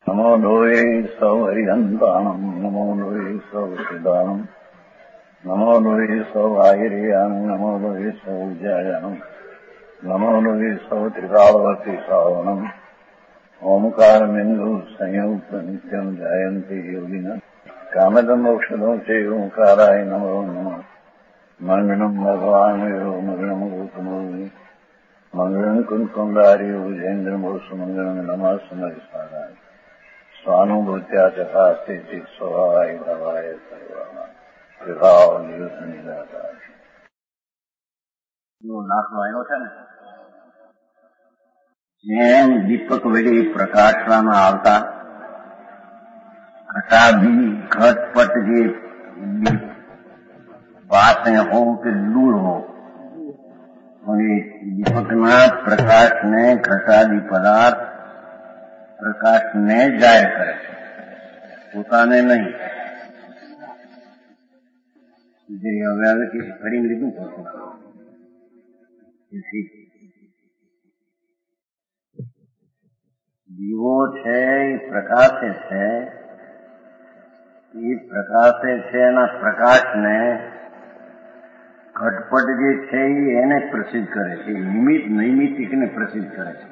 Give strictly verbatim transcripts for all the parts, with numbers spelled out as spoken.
નમો લોહે સૌ હરિહંતાણમ નમો લોહે સૌ સિદ્ધાણમ નમો લોહે સૌ આહિર્યાણમ નમો લોહે સૌ જયાણમ નમો લોહે સૌ ત્રિકાળવતી શ્રાવણમ ઓમકાર બિંદુ સંયુક્ત નિત્યમ જયંતિ યોગિન કામદમ ઔષધો છે ઓંકારાય નમો નમઃ મંગળમ ભગવાન મંગળમ ગૌતમો મંગળમ કુંકુંડાર્યો જૈન્દ્રમો સુમંગળમ નમઃ સમરિસારાય સ્વાનુભૂત્યા ચકાસ્તે ચિત સ્વભાવાય ભવાય સર્વમાં વિભાવ નિયુદ્ધ નિરાકાર નાખનો આવ્યો છે ને જેમ દીપક વડે પ્રકાશવામાં આવતા ઘટાબી ઘટપટ જે વાતે હો કે દૂર હો અને દીપકના પ્રકાશને ઘટાદી પદાર્થ પ્રકાશને જાહેર કરે છે, પોતાને નહીં. જે હવે હવે કે ફરી લીધું પડતું દીવો છે એ પ્રકાશે છે, એ પ્રકાશે છે એના પ્રકાશને ઘટપટ જે છે એને પ્રસિદ્ધ કરે છે, નિમિત્ત નૈમિત્તિકને પ્રસિદ્ધ કરે છે.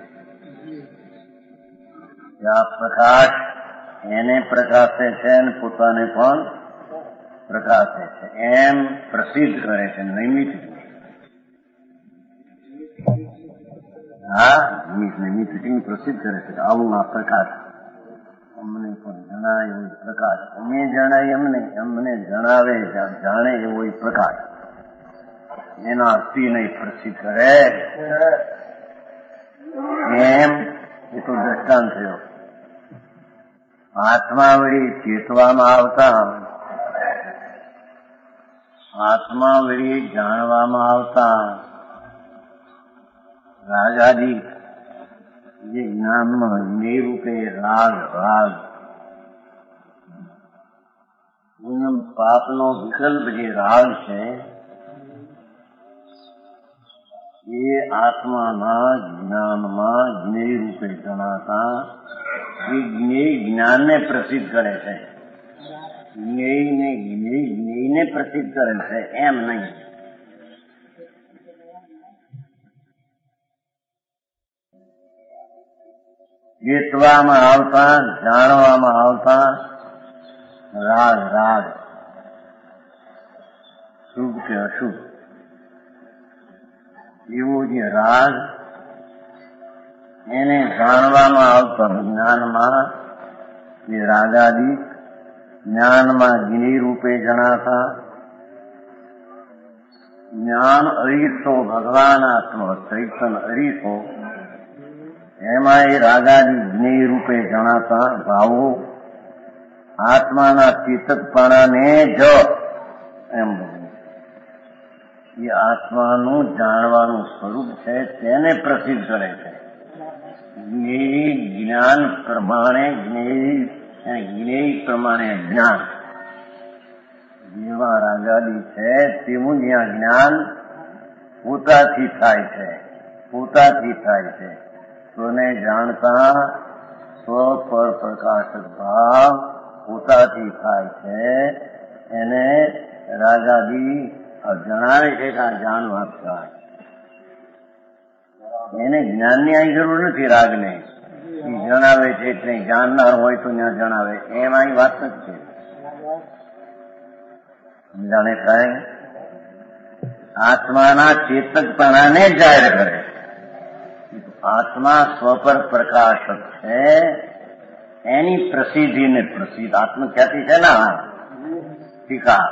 આ પ્રકાશ એને પ્રકાશે છે અને પોતાને પણ પ્રકાશે છે એમ પ્રસિદ્ધ કરે છે નૈમિત્તિક. હા, નિમિત્ત નૈમિત્તિક પ્રસિદ્ધ કરે છે. આવું આ પ્રકાશ અમને પણ જણાય એવો પ્રકાશ, અમે જણાય એમને અમને જણાવે જાણે એવો પ્રકાશ એના અસ્થિને પ્રસિદ્ધ કરે એમ એ તો દ્રષ્ટાંત થયો. આત્મા વળી ચેતવામાં આવતા, આત્મા વળી જાણવામાં આવતા રાગાદી જે જ્ઞાનમાં નિરૂપે રાગ રાગ પાપનો વિકલ્પ જે રાગ છે એ આત્માના જ્ઞાનમાં જ્ઞેય રૂપે જણાતા એ જ્ઞેય જ્ઞાનને પ્રસિદ્ધ કરે છે. જ્ઞેયને જ્ઞેય જ્ઞેયને પ્રસિદ્ધ કરે છે એમ નહીં. ચેતવામાં આવતા, જાણવામાં આવતા રાગ રાગ શુભ કે અશુભ એવો જે રાગ એને જાણવામાં આવતો જ્ઞાનમાં જે રાગાદી જ્ઞાનમાં જ્ઞેય રૂપે જણાતા જ્ઞાન અરીસો ભગવાન આત્મા ચૈતન અરીસો એમાં એ રાગાદી જ્ઞેય રૂપે જણાતા ભાવો આત્માના ચેતકપણાને જ એમ એ આત્માનું જાણવાનું સ્વરૂપ છે તેને પ્રસિદ્ધ કરે છે. જ્ઞેય જ્ઞાન પ્રમાણે જ્ઞેય જ્ઞેય પ્રમાણે જ્ઞાન જેવા રાગાદી છે તેવું જ્યાં જ્ઞાન પોતાથી થાય છે, પોતાથી થાય છે. સ્વને જાણતા સ્વ પર પ્રકાશક ભાવ પોતાથી થાય છે એને રાગાદી જણાવે છે કે આ જાણવા થાય. એને જ્ઞાનની અહીં જરૂર નથી. રાગને એ જણાવે છે એટલે જાણનાર હોય તો ત્યાં જણાવે એમ અહીં વાત નથી. જાણે થાય આત્માના ચેતકપણાને જાહેર કરે. આત્મા સ્વ પર પ્રકાશક છે એની પ્રસિદ્ધિને પ્રસિદ્ધ આત્મખ્યાતિ છે ને ટીકા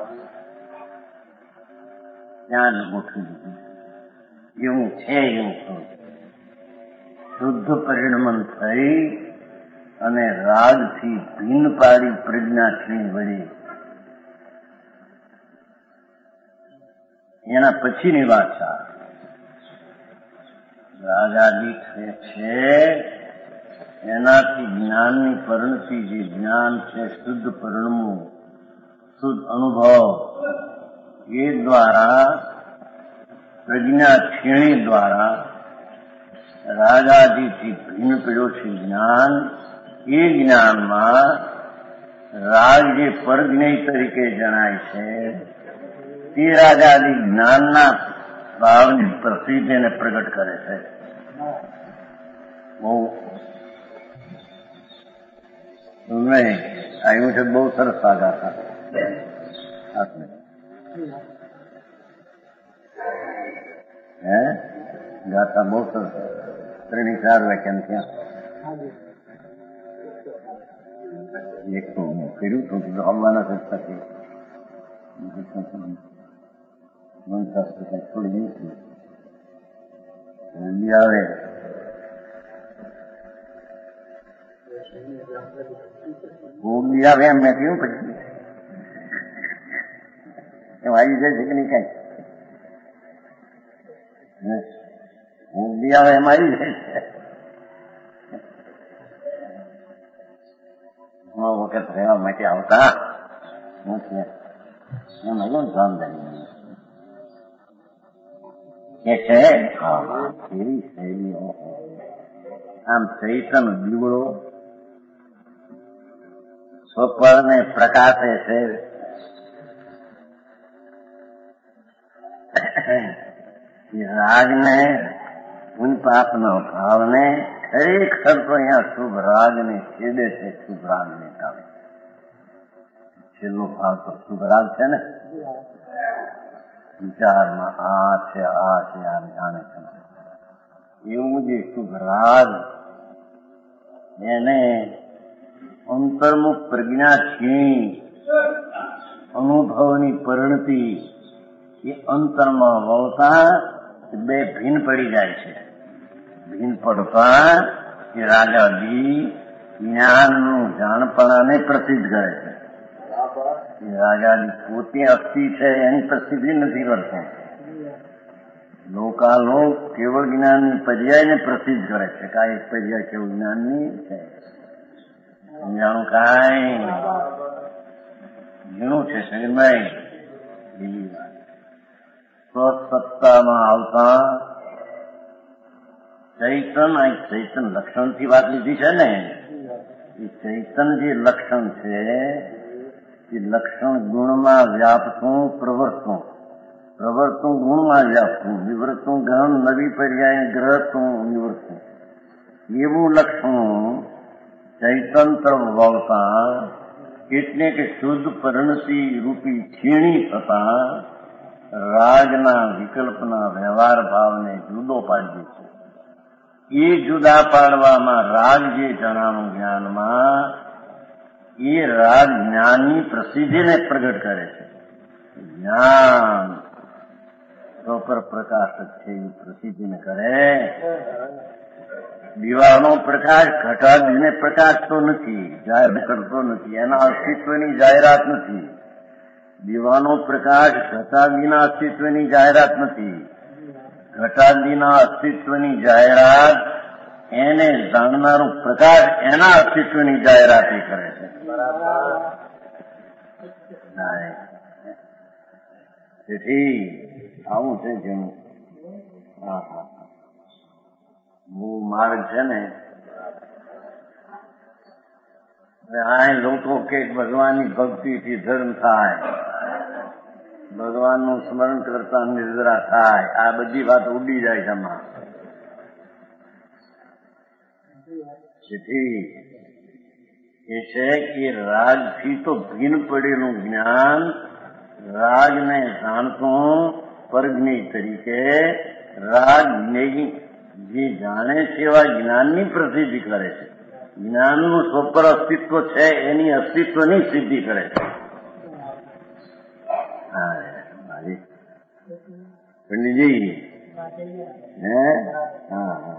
ત્યાં ગોઠવી દીધું. એવું છે એવું શુદ્ધ પરિણમન થઈ અને રાગથી ભિન્ન પાડી પ્રજ્ઞાથી વળી એના પછીની વાત છે. રાગાદી છે એનાથી જ્ઞાનની પરિણતિ જે જ્ઞાન છે શુદ્ધ પરિણમવું શુદ્ધ અનુભવ એ દ્વારા પ્રજ્ઞા ક્ષીણી દ્વારા રાગાદિથી ભિન્ન પડ્યો છે જ્ઞાન એ જ્ઞાનમાં રાગ જે પરજ્ઞેય તરીકે જણાય છે તે રાગાદી જ્ઞાનના ભાવની પ્રસિદ્ધિને પ્રગટ કરે છે. બહુ નહીં આવ્યું છે, બહુ સરસ સાગા હતા હે ગાતા બહુ સરસ ત્રણેય ચાર વ્યાખ્યાન ત્યાં એક તો હું કર્યું છું આવવાના કરતા કે મનશાસ્ત્ર કઈ છોડી નહીં આવે ભૂમિ આવે એમ મેં કહ્યું પછી એમ આવી જાય છે કે નહીં કઈ ભૂમિ આવે એમ આવી જાય છે. વખત રહેવા માટે આવતા એમ આવ્યું જવાબદારી કે છે એવી શૈલીઓ આમ ચૈતન દીવડો સ્વપરને પ્રકાશે છે. રાગને પાપનો ભાવને ખરેખર તો અહીંયા શુભ રાગને છેદે છે, શુભ રાગને કામે. છેલ્લો ભાવ તો શુભ રાગ છે ને, વિચારમાં આ છે આ છે આમ જાણે છે એવું જે શુભ રાગ એને અંતર્મુખ પ્રજ્ઞા છીણી અનુભવની પરિણતિ એ અંતરમાં વળતા બે ભીન પડી જાય છે. ભીન પડતા એ રાગાદી જ્ઞાનનું જાણપણાને પ્રસિદ્ધ કરે છે. એ રાગાદી પોતે અસ્થિ છે એની પ્રસિદ્ધિ નથી કરતો. લોકાલોક કેવળ જ્ઞાનની પર્યાયને પ્રસિદ્ધ કરે છે. કાંઈ એક પર્યાય કેવું જ્ઞાનની છે જાણું કાંઈ ઘણું છે શરીરભાઈ. સ્વસત્તામાં આવતા ચૈતન આ ચૈતન લક્ષણ થી વાત લીધી છે ને, એ ચૈતન જે લક્ષણ છે એ લક્ષણ ગુણમાં વ્યાપતું પ્રવર્તું, પ્રવર્તું ગુણમાં વ્યાપતું, નિવૃત્તું ગ્રહણ નવી પર્યાય ગ્રહતું નિવૃત્તું એવું લક્ષણ ચૈતન તરફ વાવતા એટલે કે શુદ્ધ પરિણતિ રૂપી છીણી થતા રાગના વિકલ્પના વ્યવહાર ભાવને જુદો પાડી છે. એ જુદા પાડવામાં રાગ જે જણાનું જ્ઞાનમાં એ રાગ જ્ઞાનની પ્રસિદ્ધિને પ્રગટ કરે છે. જ્ઞાન પ્રોપર પ્રકાશક છે એ પ્રસિદ્ધિને કરે. દીવાનો પ્રકાશ ઘટાડીને પ્રકાશતો નથી, જાહેર કરતો નથી, એના અસ્તિત્વની જાહેરાત નથી. દીવાનો પ્રકાશ ઘટાડીના અસ્તિત્વની જાહેરાત નથી. ઘટાડીના અસ્તિત્વની જાહેરાત એને જાણનારો પ્રકાશ એના અસ્તિત્વની જાહેરાત કરે છે. તેથી આવું છે જેનું હા હા મૂળ માર્ગ છે ને. આ લોકો કે ભગવાનની ભક્તિથી ધર્મ થાય, ભગવાનનું સ્મરણ કરતા નિર્જરા થાય, આ બધી વાત ઉડી જાય છે આમાં. તેથી એ છે કે રાગથી તો ભીન પડેલું જ્ઞાન રાગને જાણતું પરજ્ઞેય તરીકે રાગ જે જાણે છે એવા જ્ઞાનની પ્રસિદ્ધિ કરે છે. જ્ઞાનનું સ્વપર અસ્તિત્વ છે એની અસ્તિત્વની સિદ્ધિ કરે છે. પંડિતજી હે હા હા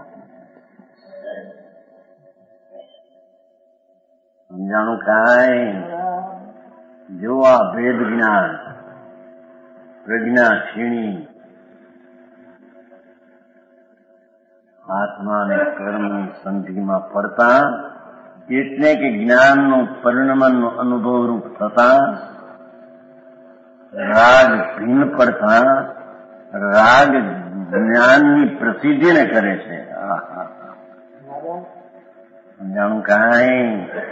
સમજાણું કાંઈ જો આ ભેદ જ્ઞાન પ્રજ્ઞા છીણી આત્મા અને કર્મની સંધિમાં પડતા એટલે કે જ્ઞાનનું પરિણમનનું અનુભવરૂપ થતા રાગ ભીન પડતા રાગ જ્ઞાનની પ્રસિદ્ધિને કરે છે. સમજાણું કાંઈ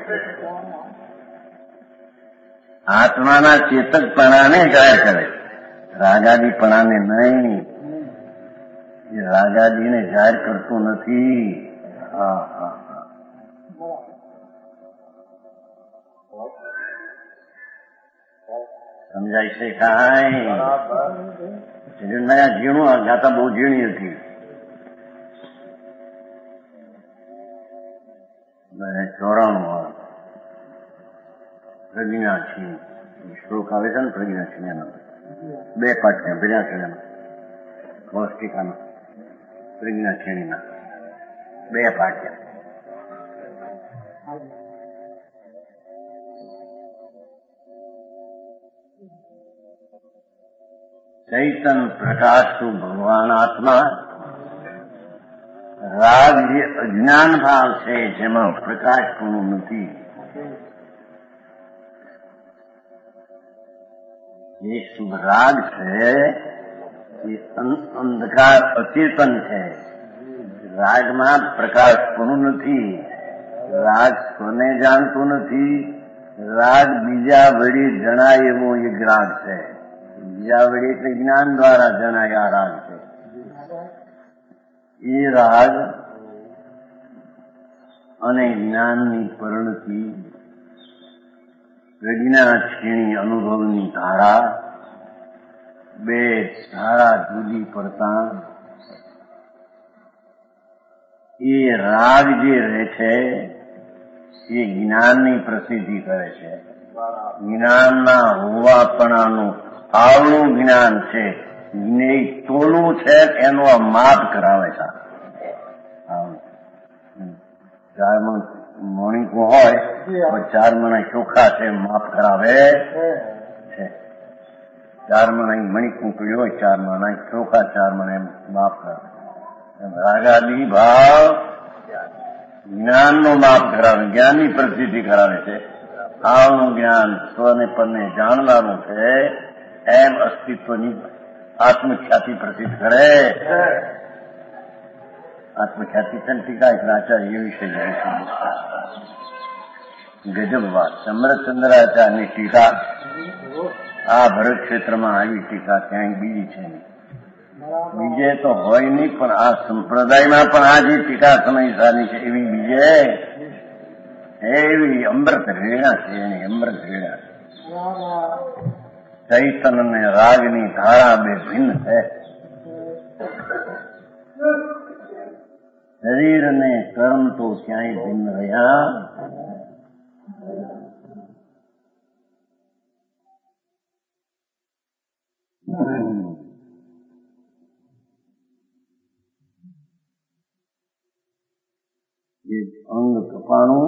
આત્માના ચેતકપણાને જાહેર કરે, રાગાદીપણાને નહીં. એ રાગાદીને જાહેર કરતું નથી. હા હા હા સમજાય છે કાંઈ? ઝીણું આ ગાતા બહુ ઝીણી હતી. ચોરાણું પ્રજ્ઞાક્ષી શ્લોક આવે છે ને, પ્રજ્ઞાક્ષી એનો બે પાઠ છે. પ્રજ્ઞાક્ષીના પૌષ્ટિકાના પ્રજ્ઞાક્ષીણીના બે પાઠ છે. ચૈતન પ્રકાશુ ભગવાન આત્મા. રાગ જે અજ્ઞાન ભાવ છે જેમાં પ્રકાશ પણ નથી. એ શુભ રાગ છે એ અંધકાર અચેતન છે. રાગમાં પ્રકાશ પણ નથી. રાગ સ્વને જાણતું નથી. રાગ બીજા વડે જણાય એવો એક રાગ છે. બીજા વડે એટલે જ્ઞાન દ્વારા જણાય આ રાગ છે. એ રાગ અને જ્ઞાનની પરિણતિ, પ્રજ્ઞા ક્ષીણી અનુભવની ધારા, બે ધારા જુદી પડતા એ રાગ જે રહે છે એ જ્ઞાનની પ્રસિદ્ધિ કરે છે. જ્ઞાનના હોવાપણાનું આવડું જ્ઞાન છે. તોલું છે એનું આ માપ કરાવે છે. ચાર મણ મણિકું હોય તો ચાર મણ ચોખા છે માપ કરાવે છે. ચાર મણ મણિકું પીડ્યું હોય, ચાર મણ ચોખા, ચાર મણ એમ માપ કરાવે. રાગાદી ભાવ જ્ઞાનનો માપ કરાવે, જ્ઞાનની પ્રસિદ્ધિ કરાવે છે. આવનું જ્ઞાન સ્વને પરને જાણવાનું છે એમ અસ્તિત્વની આત્મખ્યાતિ પ્રસિદ્ધ કરે. આત્મખ્યાતિ છે ટીકા એટલે આચાર્ય એ વિશે જાય છે. ગજબ વાત. ચંદ્રચંદ્રાચાર્યની ટીકા આ ભરત ક્ષેત્રમાં આવી ટીકા ક્યાંય બીજી છે નહીં. બીજે તો હોય નહીં, પણ આ સંપ્રદાયમાં પણ આ જે ટીકા સમયસાની છે એવી બીજે એવી અમૃત રેણા છે. એની અમૃત રેણા ચૈતન અને રાગની ધારા બે ભિન્ન છે. શરીર અને કર્મ તો ક્યાંય ભિન્ન રહ્યા. જે અંગ કપાણું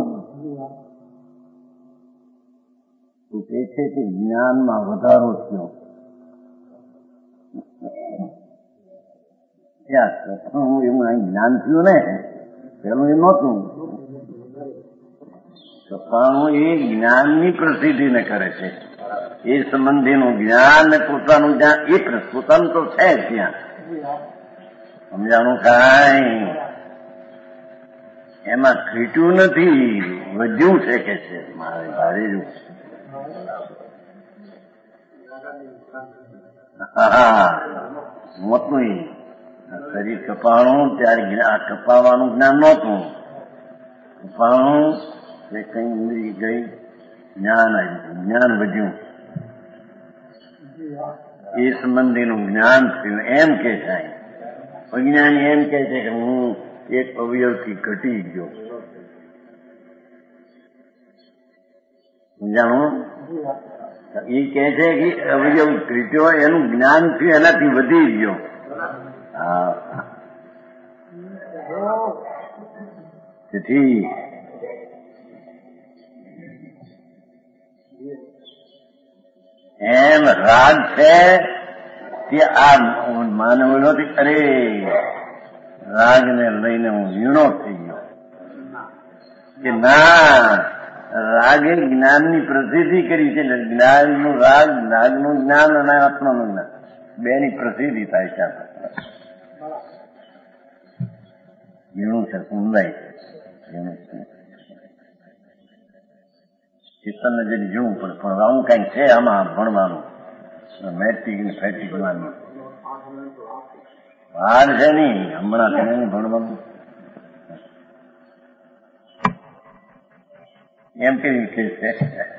તો તે છે કે જ્ઞાનમાં વધારો થયો. એવું અહીં જ્ઞાન થયું ને, પેલું એ નહોતું. કપાણું એ જ્ઞાનની પ્રસિદ્ધિને કરે છે. એ સંબંધીનું જ્ઞાન ને પોતાનું જ્ઞાન એ પોતાનું તો છે જ ત્યાં. સમજાણું કાંઈ? એમાં ઘટ્યું નથી, વધ્યું છે કે છે. મારે ભારે જવું. હા, મોટું શરીર કપાણું ત્યારે આ કપાવાનું જ્ઞાન નહોતું. કપાણું એ કઈ ઇન્દ્રિય ગઈ, જ્ઞાન આવ્યું, જ્ઞાન વધ્યું. એ સંબંધીનું જ્ઞાન થયું એમ કે છે. અજ્ઞાની એમ કે છે કે હું એક અવયવથી ઘટી ગયો. સમજાણું? એ કે છે કે અવયવ ઘટ્યો એનું જ્ઞાન થયું, એનાથી વધી ગયો. હા, તેથી એમ રાગ છે તે આ માનવ નથી. અરે રાગને લઈને હું ઝીણો થઈ ગયો કે ના, રાગે જ્ઞાનની પ્રસિદ્ધિ કરી છે. જ્ઞાનનું રાગ, રાગનું જ્ઞાન અને આત્માનું જ્ઞાન બેની પ્રસિદ્ધિ થાય છે. ઝીણું છે, સુંદાય છે. ચેતનને જરી જોવું પડે, પણ આવું કઈક છે આમાં ભણવાનું, મેટ્રિક ને ફેટ્રિક વાનું વાર છે નહી, હમણાં છે નહીં ભણવાનું. એમ કેવી કે છે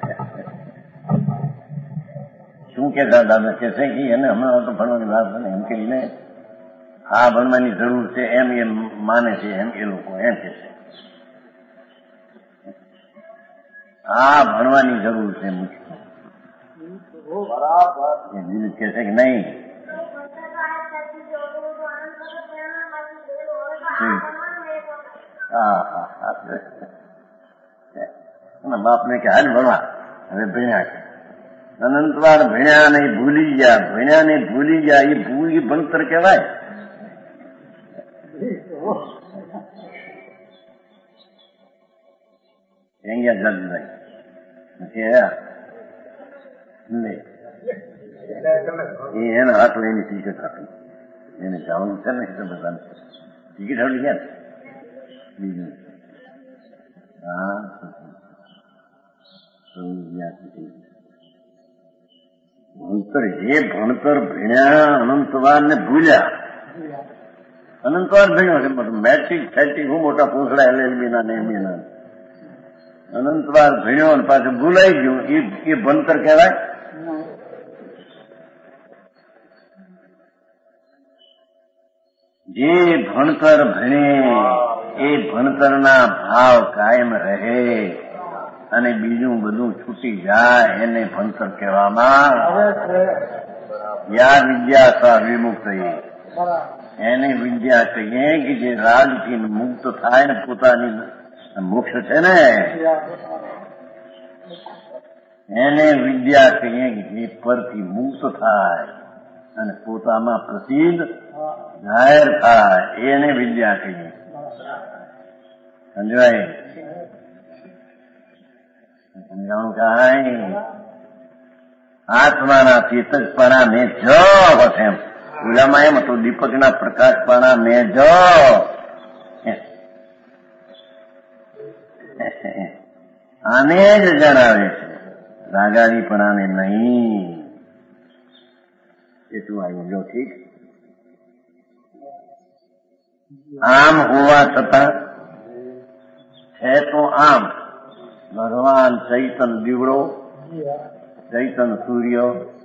શું કેતા દાદા કે છે કે એને હમણાં તો ભણવાની વાત બને એમ કરીને આ ભણવાની જરૂર છે એમ એમ માને છે, એમ એ લોકો એમ કે છે આ ભણવાની જરૂર છે મુખ્ય. બીજું કે છે કે નહીં હા હા હા બાપને કે હાલ ભણવા, હવે ભણ્યા છે અનંતવાર ભણ્યા નહીં ભૂલી ગયા, ભણ્યા નહીં ભૂલી ગયા, એ ભૂલ ભણતર કહેવાય. અહીંયા જલ્દી એને હાથ લઈને ટિકિટ આપી, એને જવાનું છે ને બધાને ટિકિટ આપી ગયા બીજું હા ભણતર જે ભણતર ભણ્યા અનંતવાર ને ભૂલ્યા. અનંતવાર ભણ્યો છે મેટ્રિક ફેટ્રિક હું મોટા પૂછડા એલ એલ બી ના ને એમ બી ના અનંતવાર ભણ્યો અને પાછું ભૂલાઈ ગયું એ ભણતર કહેવાય. જે ભણતર ભણે એ ભણતરના ભાવ કાયમ રહે અને બીજું બધું છૂટી જાય એને ભણતર કહેવામાં. યા વિદ્યા સા વિમુક્ત એને વિદ્યા કહીએ કે જે રાગથી મુક્ત થાય ને પોતાની મોક્ષ છે ને એને વિદ્યા કહીએ કે જે પરથી મુક્ત થાય અને પોતામાં પ્રસિદ્ધ જાહેર થાય એને વિદ્યા કહીએ. સમજાય? સમજાણું કાંઈ આત્માના ચેતકપણા ને જ બસ એમ ઓલામાં એમ હતું દીપકના પ્રકાશપણા ને જ આને જ જણાવે છે, રાગાડીપણાને નહીં. એટલું આવ્યું જો ઠીક. આમ હોવા છતાં છે તો આમ ભગવાન ચૈતન દીવડો, ચૈતન સૂર્ય,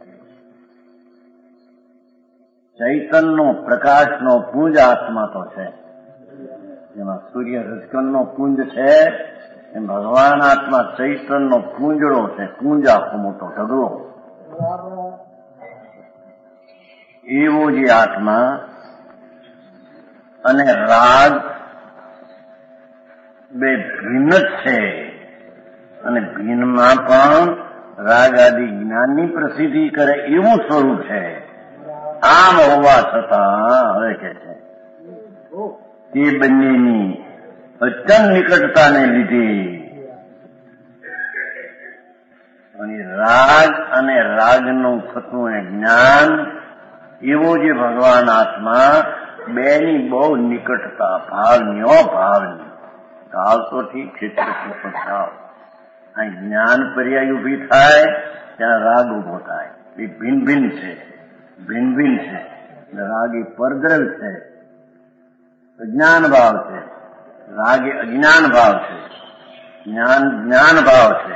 ચૈતનનો પ્રકાશનો પુંજ આત્મા તો છે, જેમાં સૂર્ય રજકણનો પુંજ છે એમ ભગવાન આત્મા ચૈતનનો પુંજડો છે, પુંજ આખો મોટો ઢગલો. એવો જે આત્મા અને રાગ બે ભિન્ન જ છે અને ભિન્નમાં પણ રાગ આદિ જ્ઞાનની પ્રસિદ્ધિ કરે એવું સ્વરૂપ છે. આમ હોવા છતાં હવે કે છે તે બંનેની અચન નિકટતાને લીધે અને રાગ અને રાગનું થતું જ્ઞાન એવો જે ભગવાન આત્મા બેની બહુ નિકટતા ભાવની ભાવની ભાવ તો ઠીક છે પણ ભાવ અહીં જ્ઞાન પર્યાય ઉભી થાય ત્યાં રાગ ઉભો થાય. એ ભિન્ન ભિન્ન છે, ભિન્ન ભિન્ન છે. રાગ એ પરદ્રવ છે, અજ્ઞાન ભાવ છે. રાગ એ અજ્ઞાન ભાવ છે, જ્ઞાન જ્ઞાન ભાવ છે.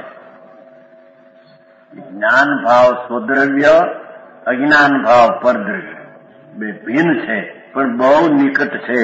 જ્ઞાન ભાવ સ્વદ્રવ્ય, અજ્ઞાન ભાવ પરદ્રવ્ય. બે ભિન્ન છે પણ બહુ નિકટ છે.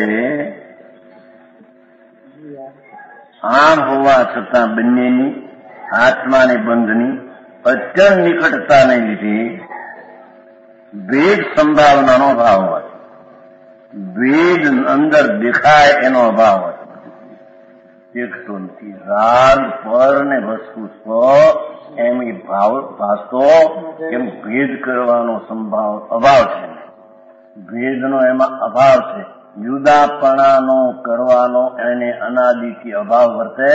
આમ હોવા છતાં બંનેની આત્માને બંધની અચળ નિકટતાને લીધે ભેદ સંભાવનાનો અભાવ હોય, ભેદ અંદર દેખાય એનો અભાવ હોય. દેખતો નથી. રાગ પર ને વસ્તુ સ્વ એમ એ ભાવ ભાસતો એમ ભેદ કરવાનો સંભાવ અભાવ છે, ભેદનો એમાં અભાવ છે. જુદાપણાનો કરવાનો એને અનાદિથી અભાવ વર્તે.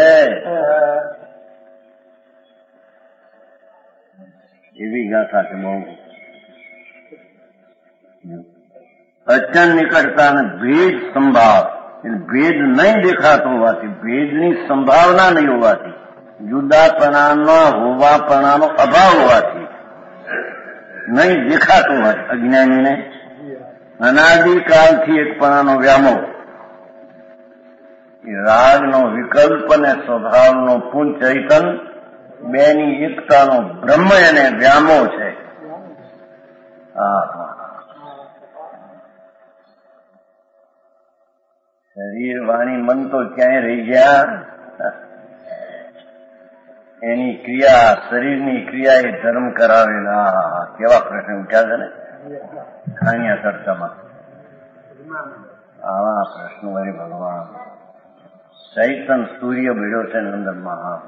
એવી ગાથા છે બહુ. અચન નિકટતા અને ભેદ સંભાવ, ભેદ નહીં દેખાતો હોવાથી, ભેદની સંભાવના નહીં હોવાથી જુદાપણાનો હોવાપણાનો અભાવ હોવાથી નહીં દેખાતું હોય અજ્ઞાનીને અનાદિકાળથી એકપણાનો વ્યામોહ, રાગનો વિકલ્પ અને સ્વભાવનો પૂર્ણ ચૈતન બેની એકતાનો બ્રહ્મ એને વ્યામોહ છે. શરીર વાણી મન તો ક્યાંય રહી ગયા? એની ક્રિયા, શરીરની ક્રિયા એ ધર્મ કરાવેલા. કેવા પ્રશ્ન ઉઠ્યા છે ને ખાણિયા ચર્ચામાં. આવા પ્રશ્નો વળી ભગવાન ચૈતન સૂર્ય ભીડ્યો છે અંદરમાં.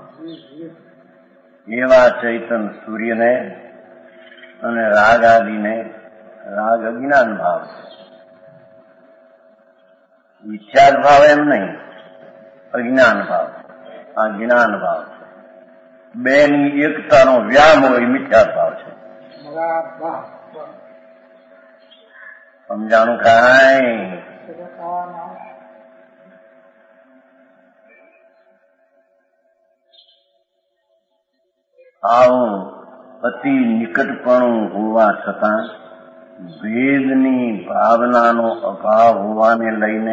એવા ચૈતન સૂર્યને અને રાગ આદિને, રાગ અજ્ઞાન ભાવ છે, વિચાર ભાવ એમ નહીં, અજ્ઞાન ભાવ, આ જ્ઞાન ભાવ છે. બે ની એકતાનો વ્યામ હોય મિથ્યા ભાવ છે. સમજાણું કાંઈ? આવું અતિ નિકટપણું હોવા છતાં ભેદની ભાવનાનો અભાવ હોવાને લઈને,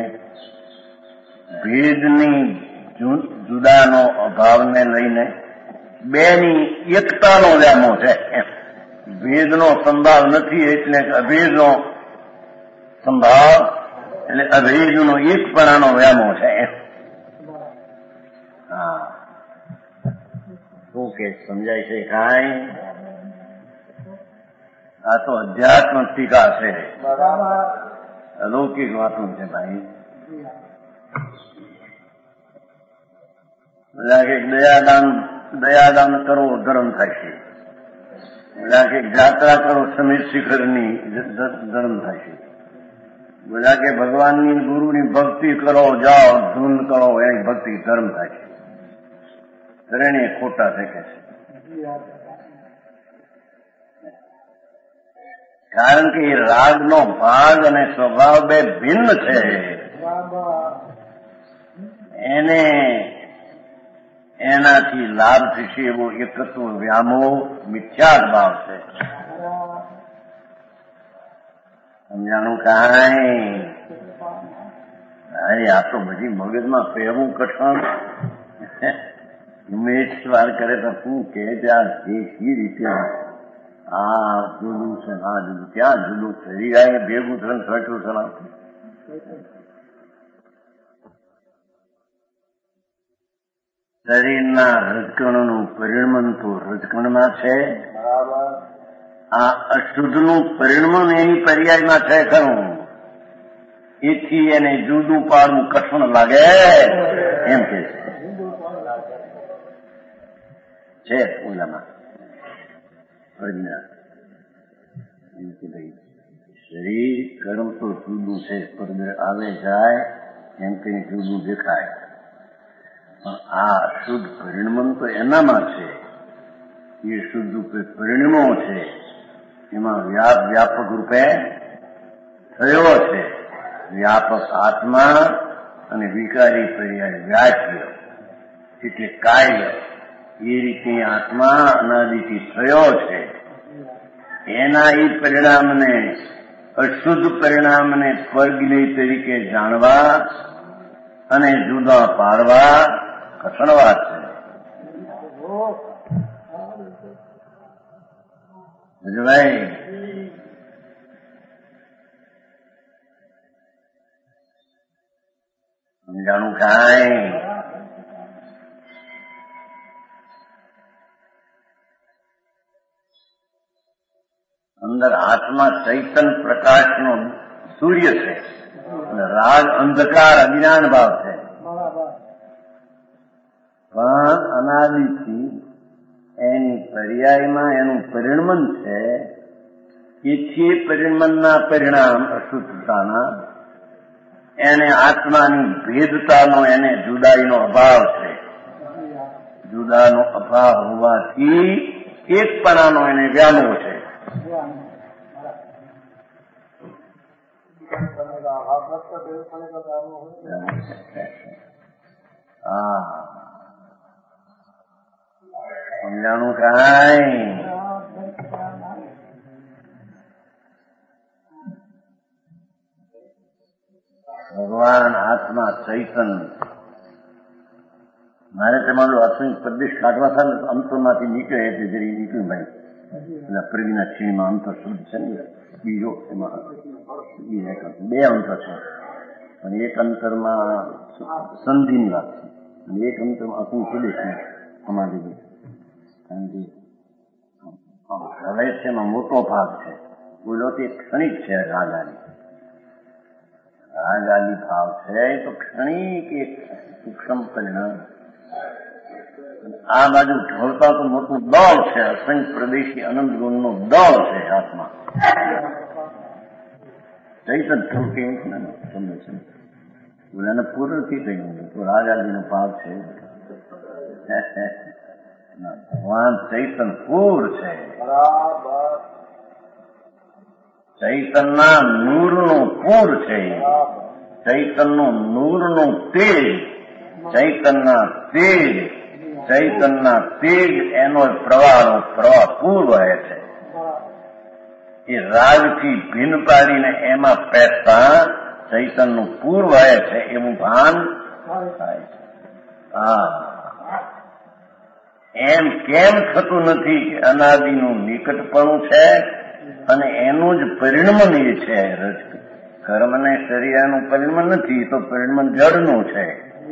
ભેદની જુદાનો અભાવને લઈને બેની એકતાનો વ્યામો છે. ભેદનો સંભાવ નથી એટલે અભેદનો સંભાવ, એટલે અભેદનો એકપણાનો વ્યામો છે. હા, શું કે સમજાય છે કાંઈ? આ તો અધ્યાત્મ ટીકા છે, અલૌકિક વાતો છે ભાઈ. લાગે દયાદાન દયાદાન કરો ધર્મ થાય છે, લાગે જાત્રા કરો સમીર શિખરની ધર્મ થાય છે, બોલા કે ભગવાનની ગુરુની ભક્તિ કરો, જાઓ ધૂન કરો, એની ભક્તિ ધર્મ થાય છે. ત્રણે ખોટા છે કે છે. કારણ કે એ રાગનો ભાગ અને સ્વભાવ બે ભિન્ન છે. એને એનાથી લાભ થશે એવો એકત્વ વ્યામોહ મિથ્યા ભાવ છે. સમજાણું કાંઈ? અરે આ તો બધી મગજમાં પહેવું કઠણ. ઉમેશ વાર કરે તો શું કે આ દેશી રીતે આ જુદું છે, આ જુદું, ક્યાં જુદું છે? રીગાએ ભેગું થયું સચું સલામ. શરીરના રજકણનું પરિણમન તો રજકણમાં છે, આ અશુદ્ધનું પરિણમન એની પર્યાયમાં છે ખરું. એથી એને જુદું પાડવું કઠણ લાગે એમ કે છે ઓલામાં પ્રજ્ઞા. એમ કે ભાઈ શરીર કર્મ તો જુદું છે, પર આવે જાય એમ કઈ જુદું દેખાય, પણ આ શુદ્ધ પરિણમન તો એનામાં છે. એ શુદ્ધ રૂપે પરિણમો છે, એમાં વ્યાપ વ્યાપક રૂપે થયો છે. વ્યાપક આત્મા અને વિકારી પર્યાય વ્યાચ્ય એટલે કાય. એ રીતે આત્મા અનાદિથી થયો છે. એના એ પરિણામને, અશુદ્ધ પરિણામને સ્વર્ગની તરીકે જાણવા અને જુદા પાડવા કઠણ વાત છે. ભાઈ સમજાણું કાંઈ? અંદર આત્મા ચૈતન પ્રકાશનો સૂર્ય છે અને રાગ અંધકાર અજ્ઞાન ભાવ છે. પણ અનાદિથી એની પર્યાયમાં એનું પરિણમન છે. એથી પરિણમનના પરિણામ અશુદ્ધતાના એને આત્માની ભેદતાનો, એને જુદાઈનો અભાવ છે. જુદાનો અભાવ હોવાથી એકપણાનો એને વ્યામો છે. સમજાણું કાંઈ? ભગવાન આત્મા ચૈતન. મારે તમારું આત્મિક પ્રદેશ કાઢવા થાય ને તો અંતરમાંથી નીકળે એટલે જરી નીકળ્યું ભાઈ. એટલે પ્રજ્ઞા ક્ષીણમાં અંતર શુદ્ધ છે ને બીજો એમાં બે અંતર છે. અને એક અંતરમાં સંધિની વાત છે અને એક અંતરમાં અસું પ્રદેશની સમાધિ છે. કારણ કે હૃદય છે એમાં મોટો ભાગ છે. બોલો તે ક્ષણિક છે. રાગાની રાગાની ભાવ છે એ તો ક્ષણિક એક સૂક્ષ્મ પરિણામ. આ બાજુ ઢોળતા તો મોટું દળ છે. અસંખ્ય પ્રદેશી અનંત ગુણનો દળ છે આત્મા. ચૈતન થોડું કેવું છે ને સમજે છે. બોલાને પૂર્ણ થી કહ્યું તો રાગાદીનો ભાવ છે. ભગવાન ચૈતન પૂર છે. ચૈતનના નૂરનું પૂર છે. ચૈતનનું નૂરનું તેજ, ચૈતનના તેજ, ચૈતનના તેજ એનો પ્રવાહનો પ્રવાહ પૂર વહે છે. એ રાગથી ભિન્ન પાડીને એમાં પહેરતા ચૈતનનું પૂર વહે છે એવું ભાન થાય છે. હા, એમ કેમ થતું નથી કે અનાદિનું નિકટપણું છે અને એનું જ પરિણમન એ છે. કર્મ ને શરીરનું પરિણમન નથી તો પરિણમન જળનું છે.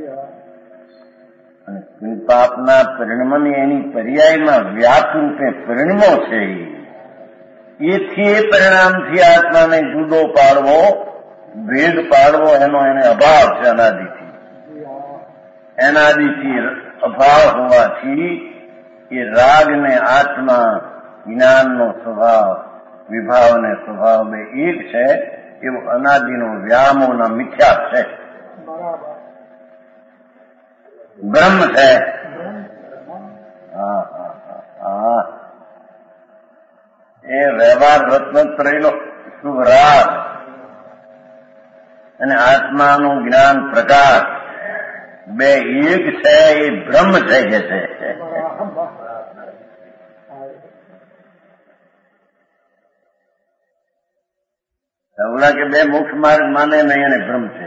અને પાપના પરિણમન એની પર્યાયમાં વ્યાપ રૂપે પરિણમો છે. એથી એ પરિણામથી આત્માને જુદો પાડવો, ભેદ પાડવો એનો એને અભાવ છે. અનાદિથી એનાદિથી અભાવ હોવાથી એ રાગને આત્મા, જ્ઞાનનો સ્વભાવ, વિભાવને સ્વભાવ બે એક છે એવું અનાદિનો વ્યામોના મિથ્યા છે. બ્રહ્મ છે. હા હા હા એ વ્યવહાર રત્નત્રયનો શુભ રાગ અને આત્માનું જ્ઞાન પ્રકાશ બે એક છે. એ બ્રહ્મ છે કે છે. ઓલા કે બે મોક્ષ માર્ગ માને નહીં અને બ્રહ્મ છે.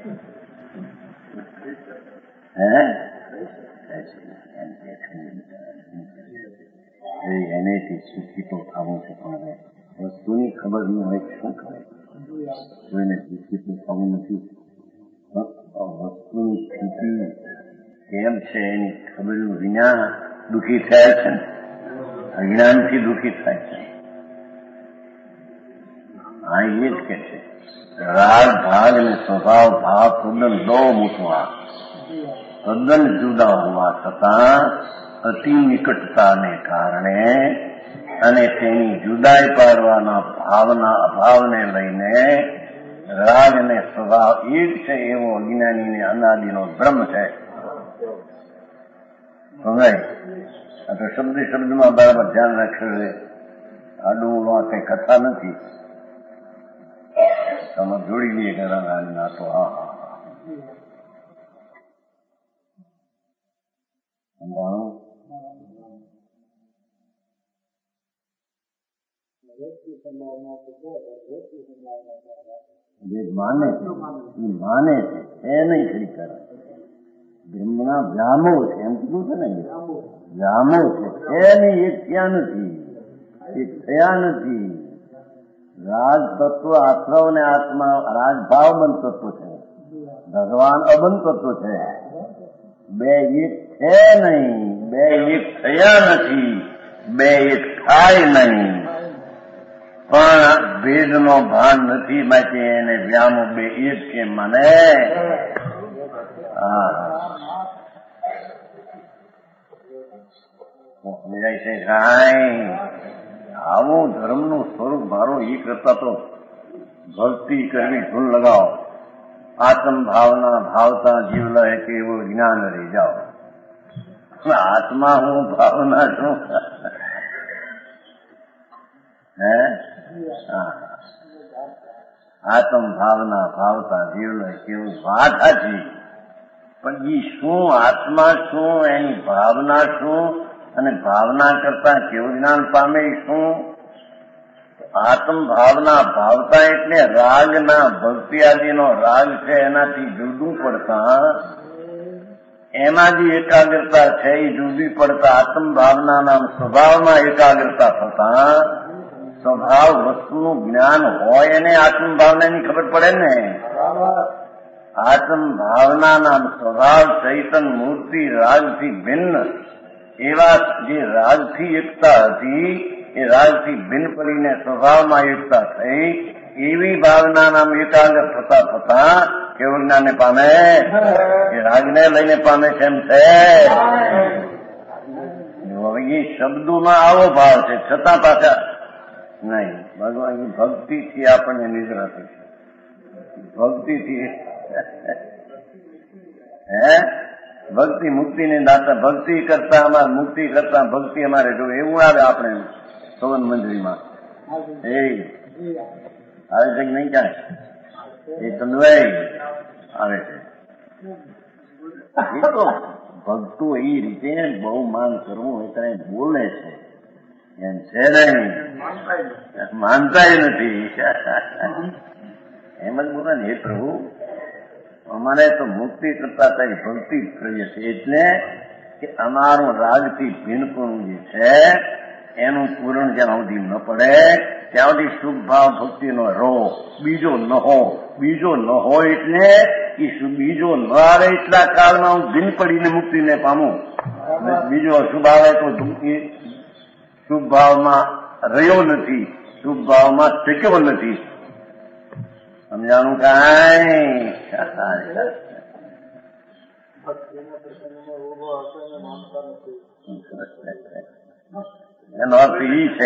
હે એનેથી સુખી તો થવું છે પણ વસ્તુની ખબર ન હોય શું કરે. કોઈને સુખી તો થવું નથી. વસ્તુની સ્થિતિ કેમ છે એની ખબર વિના દુઃખી થાય છે. અજ્ઞાનથી દુઃખી થાય છે. હા, એ જ કે છે રાગ ભાગ અને સ્વભાવ ભાવ તદ્દન દો મૂકવા, તદ્દન જુદા હોવા છતાં અતિ નિકટતાને કારણે અને તેની જુદાઈ પાડવાના ભાવના અભાવને લઈને રાગ અને સ્વભાવ એક છે એવો અજ્ઞાનીને અનાદિનો બ્રહ્મ છે. સમજાય? આ તો શબ્દ શબ્દમાં બરાબર ધ્યાન રાખશે. આડું કઈ કથા નથી. તમે જોડી લઈએ કે ના તો હા હા હા સમજાણું. જે માને એ માને છે એ નહીં ખરી કરે. બ્રહ્મના વ્યામો છે એમ કીધું છે ને. વ્યામો છે એ નહીં. એક ત્યાં નથી, એક થયા નથી. રાજ તત્વ આશ્રવ ને આત્મા રાજભાવ બંધ તત્વ છે. ભગવાન અબંધ તત્વ છે. બે એક છે નહીં, બે એક થયા નથી, બે એક થાય નહીં. પણ ભેદનો ભાન નથી માટે એને વ્યામો બે એક છે મને. હા સમજાય છે કાંઈ? આવું ધર્મનું સ્વરૂપ મારો એ કરતા તો ભક્તિ કરવી, ધૂન લગાવો, આત્મ ભાવના ભાવતા જીવ લે કે એવું જ્ઞાન રહી જાઓ. આત્મા હું, ભાવના છું. હે આત્મ ભાવના ભાવતા જીવ લે કેવું વાત હતી. પણ એ શું આત્મા શું, એની ભાવના શું, અને ભાવના કરતા કેવું જ્ઞાન પામે શું? આત્મ ભાવના ભાવતા એટલે રાગના ભક્તિ આદિનો રાગ છે એનાથી જુદું પડતા એમાં જે એકાગ્રતા છે એ જુદી પડતા આત્મ ભાવનાના સ્વભાવમાં એકાગ્રતા થતા સ્વભાવ વસ્તુનું જ્ઞાન હોય એને આત્મ ભાવનાની ખબર પડે ને. આત્મ ભાવનાના સ્વભાવ ચૈતન મૂર્તિ રાગથી ભિન્ન એવા જે રાગથી એકતા હતી એ રાગથી ભિન્ન પડીને સ્વભાવમાં એકતા થઈ એવી ભાવનાના એકાગ્ર થતા થતા કેવું જ્ઞાનને પામે? એ રાગને લઈને પામે છે એમ છે. એ શબ્દોમાં આવો ભાવ છે છતાં પાછા નહીં. ભગવાન ભક્તિથી આપણને નિદ્રા થઈ છે. ભક્તિથી હે ભક્તિ મુક્તિ ને દાતા ભક્તિ કરતા અમારે મુક્તિ કરતા ભક્તિ અમારે જો એવું આવે આપણે સવન મંજરીમાં એ આવે છે કે નહીં ક્યાંય એ તન્વય આવે છે. એ તો ભક્તો એ રીતે બહુ માન કરવું એટલે બોલે છે એમ છે નહીં, માનતા નથી. એમ જ બોલે ને, હે પ્રભુ અમારે તો મુક્તિ કરતા તારી ભક્તિ જ કરીએ છીએ એટલે કે અમારું રાગથી ભિન્નપણું જે છે એનું પૂરણ જ્યાં સુધી ન પડે ત્યાં સુધી શુભ ભાવ ભક્તિનો રહો. બીજો ન હો બીજો ન હોય એટલે એ બીજો ન આવે એટલા કાળમાં હું ભિન્ન પડીને મુક્તિને પામું. બીજો શુભ આવે તો શુભ ભાવમાં રહ્યો નથી, શુભ ભાવમાં ટક્યો નથી. સમજાણું કાંઈ? એનો અર્થ એ છે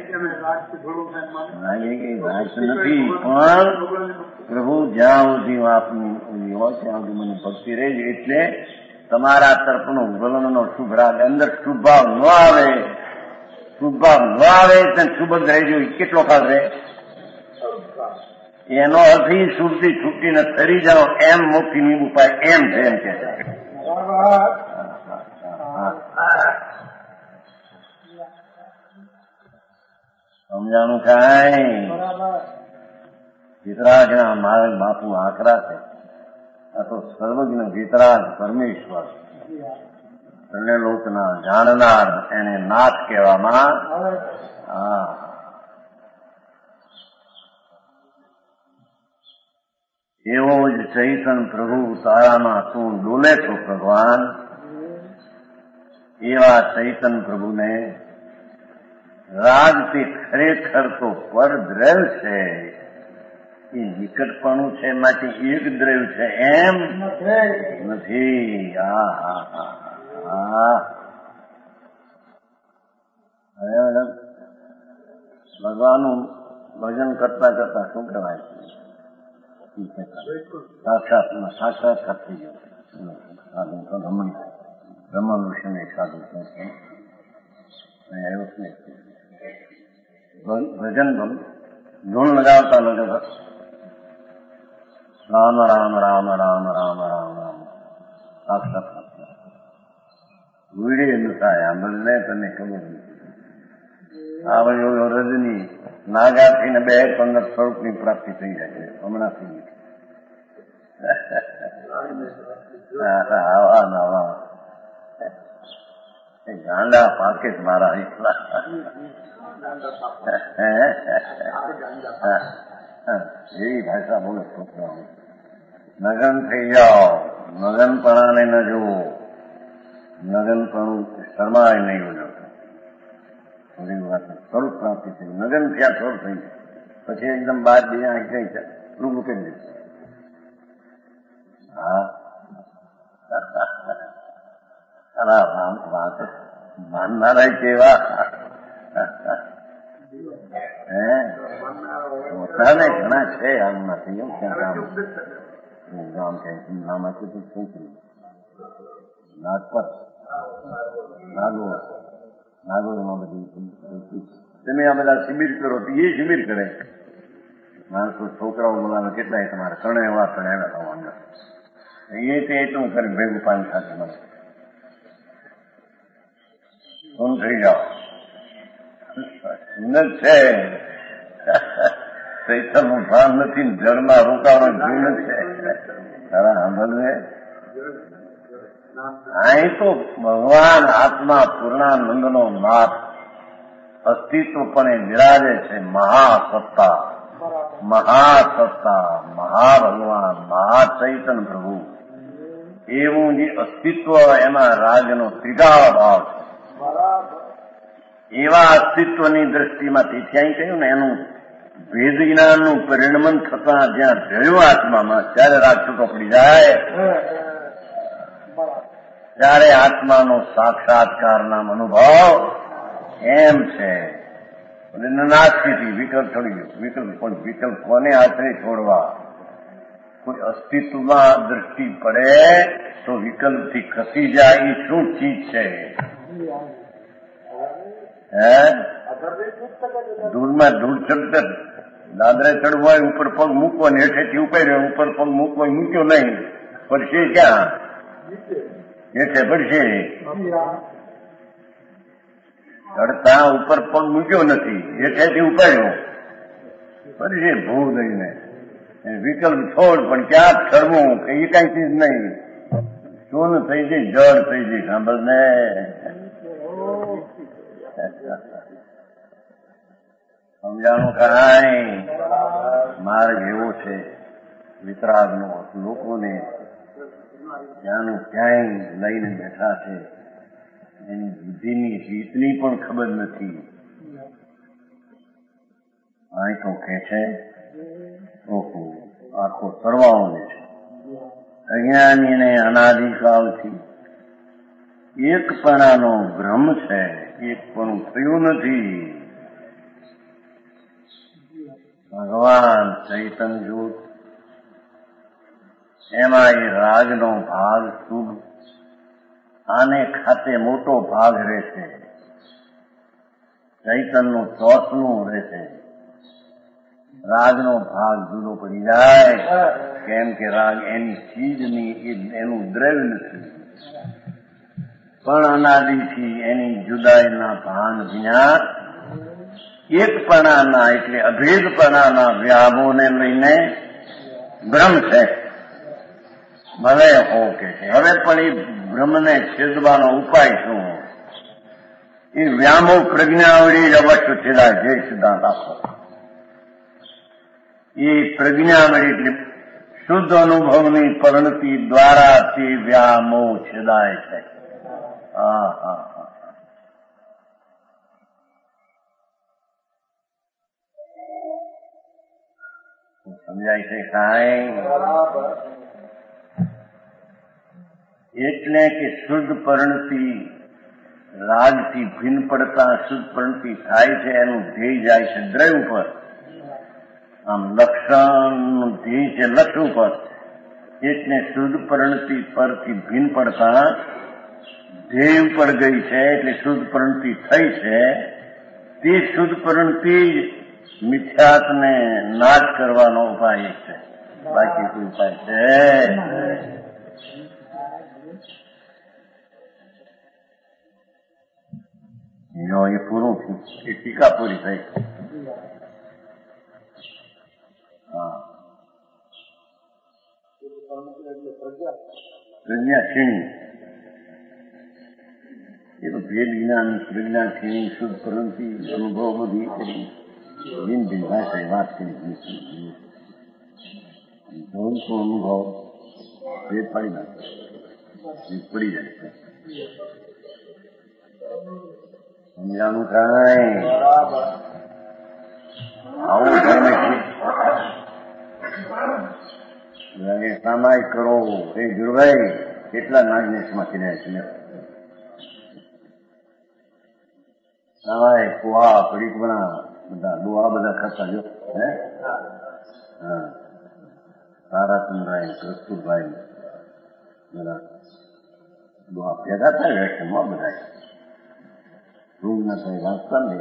નથી પણ પ્રભુ જ્યાં સુધી આપની હોય ત્યાં સુધી મને ભક્તિ રહેજ એટલે તમારા તરફનો વલણનો શુભ રાગ અંદર શુભ ભાવ ન આવે. શુભ ભાવ ન આવે તો શુભ જ રહેજો. કેટલો કાળ રહે? એનો અર્થ ઈ શુદ્ધિ છૂટીને તરી જાઓ એમ મુક્તિની ઉપાય એમ છે એમ કે છે. સમજાણું કાંઈ? વિતરાગના માર્ગ બાપુ આકરા છે. આ તો સર્વજ્ઞ વિતરાગ પરમેશ્વર ત્રણે લોકના જાણનાર એને નાથ કહેવામાં. હા એવો જ ચૈતન પ્રભુ તારામાં તું ડોલે છો ભગવાન. એવા ચૈતન પ્રભુને રાગથી ખરેખર તો પર દ્રવ્ય છે એ નિકટપણું છે માટે એક દ્રવ્ય છે એમ નથી. હા હા હા હા ભગવાનનું ભજન કરતા કરતા શું કહેવાય સાક્ષાત સાક્ષાત્કાર થઈ ગયો. સાધુ તો રમણ રમણ વિષયને સાધુ ભજન ધૂણ લગાવતા લગાવતા રામ રામ રામ રામ રામ રામ રામ સાક્ષાત્કાર વીડી ન થાય. આ બદલે તને ખબર નથી. આ બધું રજની નાગાથી ને બે પંદર સ્વરૂપની પ્રાપ્તિ થઈ જાય છે હમણાં થઈ. આવા નવા ગાંડા પાકેટ મારા એટલા એવી ભાષા બોલે છોકરાઓ. નગન થઈ જાઓ, નગનપણાને ન જોવો. નગનપણું શરમાય નહીં બોલો. સ્વરૂપ પ્રાપ્તિ થઈ નગન થયા સ્વરૂપ થઈ જાય પછી એકદમ બાદ બે આંખ થઈ જાય રૂપ કરી દે. હા વાત માનનારા કેવા હે પોતાને ઘણા છે આમમાંથી એમ ક્યાં કામ ગામ કે નામ હતું તો છોકરી નાગપત નાગોર નાગોરમાં બધી તમે આ બધા શિબિર કરો તો એ શિબિર કરે માણસો છોકરાઓ બોલાવે કેટલાય તમારે કણે એવા કણેલા થવાના એ તે એટલું કરીને ભેગું પાણી સાથે મળે. શું થઈ જાઓ સુન છે ચૈતનનું ભાન નથી જળમાં રોકાવાનો જીવ છે તારા સાંભળવે અહીં તો ભગવાન આત્મા પૂર્ણાનંદનો નાથ અસ્તિત્વ પણ વિરાજે છે મહાસત્તા મહાસત્તા મહાભગવાન મહાચૈતન પ્રભુ એવું જે અસ્તિત્વ એમાં રાજનો ત્રિકાળ ભાવ છે એવા અસ્તિત્વની દ્રષ્ટિમાંથી ત્યાં કહ્યું ને એનું વેદ જ્ઞાનનું પરિણમન થતા જ્યાં ભેળ્યું આત્મામાં ત્યારે રાગ છૂટો પડી જાય ત્યારે આત્માનો સાક્ષાત્કાર નામ અનુભવ એમ છે નાસ્તિથી વિકલ્પ છોડી ગયો વિકલ્પ પણ વિકલ્પ કોને આશરે છોડવા કોઈ અસ્તિત્વમાં દ્રષ્ટિ પડે તો વિકલ્પથી ખસી જાય એ શું ચીજ છે હે ધૂળમાં ધૂળ ચડતે દાદરે ચડવું હોય ઉપર પગ મૂકવો ને હેઠેથી ઉપાડ્યો ઉપર પગ મૂકવો મૂક્યો નહીં પડશે ક્યાં હેઠે પડશે ચડતા ઉપર પગ મૂક્યો નથી હેઠેથી ઉપાડ્યો પડશે ભૂ દઈને વિકલ્પ છોડ પણ ક્યાં ચડવું એ કઈ ચીજ નહીં શું થઈ જાય જળ થઈ જાય સાંભળ ને સમજાણું કાંઈ માર્ગ એવો છે વિતરાગનો લોકોને ત્યાંનું ક્યાંય લઈને બેઠા છે એની બુદ્ધિની રીતની પણ ખબર નથી અહીં તો કે છે ઓહો આખો સરવાળો છે અજ્ઞાનીને અનાદિકાળથી એકપણાનો ભ્રમ છે એક પણ થયું નથી ભગવાન ચૈતન જૂથ એમાં એ રાજનો ભાગ શુભ આને ખાતે મોટો ભાગ રહેશે ચૈતનનું ચોસનું રહેશે રાગનો ભાગ જુદો પડી જાય કેમ કે રાગ એની ચીજની એનું દ્રવ્ય નથી પણ અનાદિથી એની જુદાઈના ભાન વિના એકપણાના એટલે અભેદપણાના વ્યામોને લઈને ભ્રમ છે ભલે હો કે છે હવે પણ એ ભ્રમને છેદવાનો ઉપાય શું એ વ્યામો પ્રજ્ઞાવળી જ અવશ્ય છેદાય જે સિદ્ધાંત આપો એ પ્રજ્ઞાવળી એટલે શુદ્ધ અનુભવની પરિણતિ દ્વારા તે વ્યામો છેદાય છે હા હા હા સમજાય છે કાંઈ એટલે કે શુદ્ધ પરિણતિ રાગથી ભિન્ન પડતા શુદ્ધ પરિણતિ થાય છે એનું ધ્યેય જાય છે દ્રવ્ય ઉપર આમ લક્ષણનું ધ્યેય છે લક્ષ ઉપર એટલે શુદ્ધ પરિણતિ પરથી ભિન્ન પડતા ધ્યેય ઉપર ગઈ છે એટલે શુદ્ધ પરિણતિ થઈ છે તે શુદ્ધ પરિણતિ મિથ્યાત્વને નાશ કરવાનો ઉપાય છે બાકી કોઈ ઉપાય છે એ પૂરું થયું એ ટીકા પૂરી થઈ હા પ્રજ્ઞા ક્ષીણી એ તો ભેદ જ્ઞાન પ્રજ્ઞા ક્ષીણી શુદ્ધ પરિણતિ અનુભવ બધી કરી ભિન્ન ભિન્ન ભાષાએ વાત કરી ધોન તો અનુભવ ભેદ પાડી નાખે પડી જાય છે સમજાનું કાંઈ આવું ધર્મ સામાયિક કરો એ જુડવાઈ કેટલા નાગનેશમાં કર્યા છે સામાયિક પોહા પડીકણા બધા દોહા બધા ખાતા જો હે હા તારાચંદ્રભાઈ કસ્તુરભાઈ બધા દોહા ભેગા થાય વેક્શનમાં બધા રૂમ ના થાય વાંચતા ને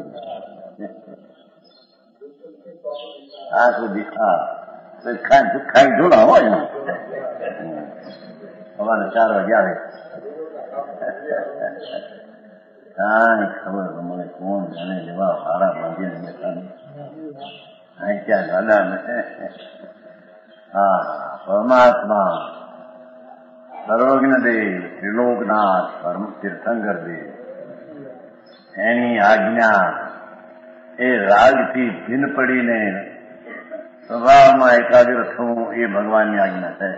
આ સુધી હા ખાઈ જોડા હોય ને સવારે ચાર વાગે આવે કાંઈ ખબર મને કોણ જાણે લેવા સારા બાંધીને બેઠા અહીં ક્યાં દાદા ને હા પરમાત્મા સર્વજ્ઞ દેવ ત્રિલોકનાથ પરમ તીર્થંકર દેવ એની આજ્ઞા એ રાગથી ભિન્ન પડીને સ્વભાવમાં એકાગ્ર થવું એ ભગવાનની આજ્ઞા છે.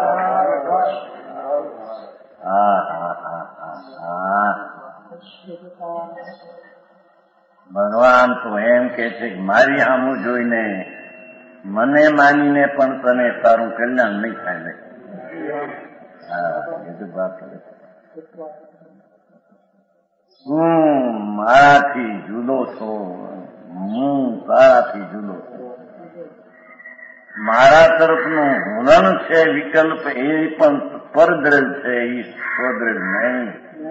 હા હા હા હા હા ભગવાન તો એમ કે છે કે મારી સામું જોઈને મને માનીને પણ તને તારું કલ્યાણ નહીં થાય ને. હા એ તો વાત કરે હું મારાથી જુદો છું, હું તારાથી જુદો છું. મારા તરફનું હલન છે વિકલ્પ એ પણ પરદ્રવ છે, એ સ્વદ્રવ નહીં.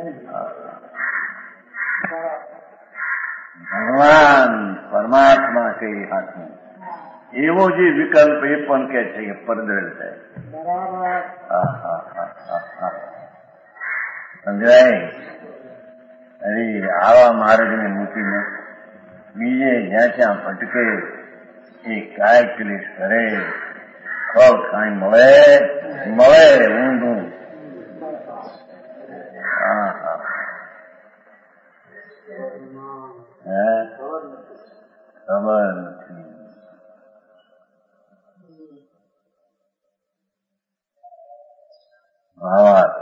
ભગવાન પરમાત્મા કઈ હાથમાં એવો જે વિકલ્પ એ પણ કે છે કે પરદ્રવ છે. સમજાય? અરે આવા માર્ગને મૂકીને બીજે જ્યાં ત્યાં ભટકે એ કાય ક્લેશ કરે, ખોળ ખાઈ મળે મળે ઊંધું. હા હા હે ખબર નથી. ભાવાર્થ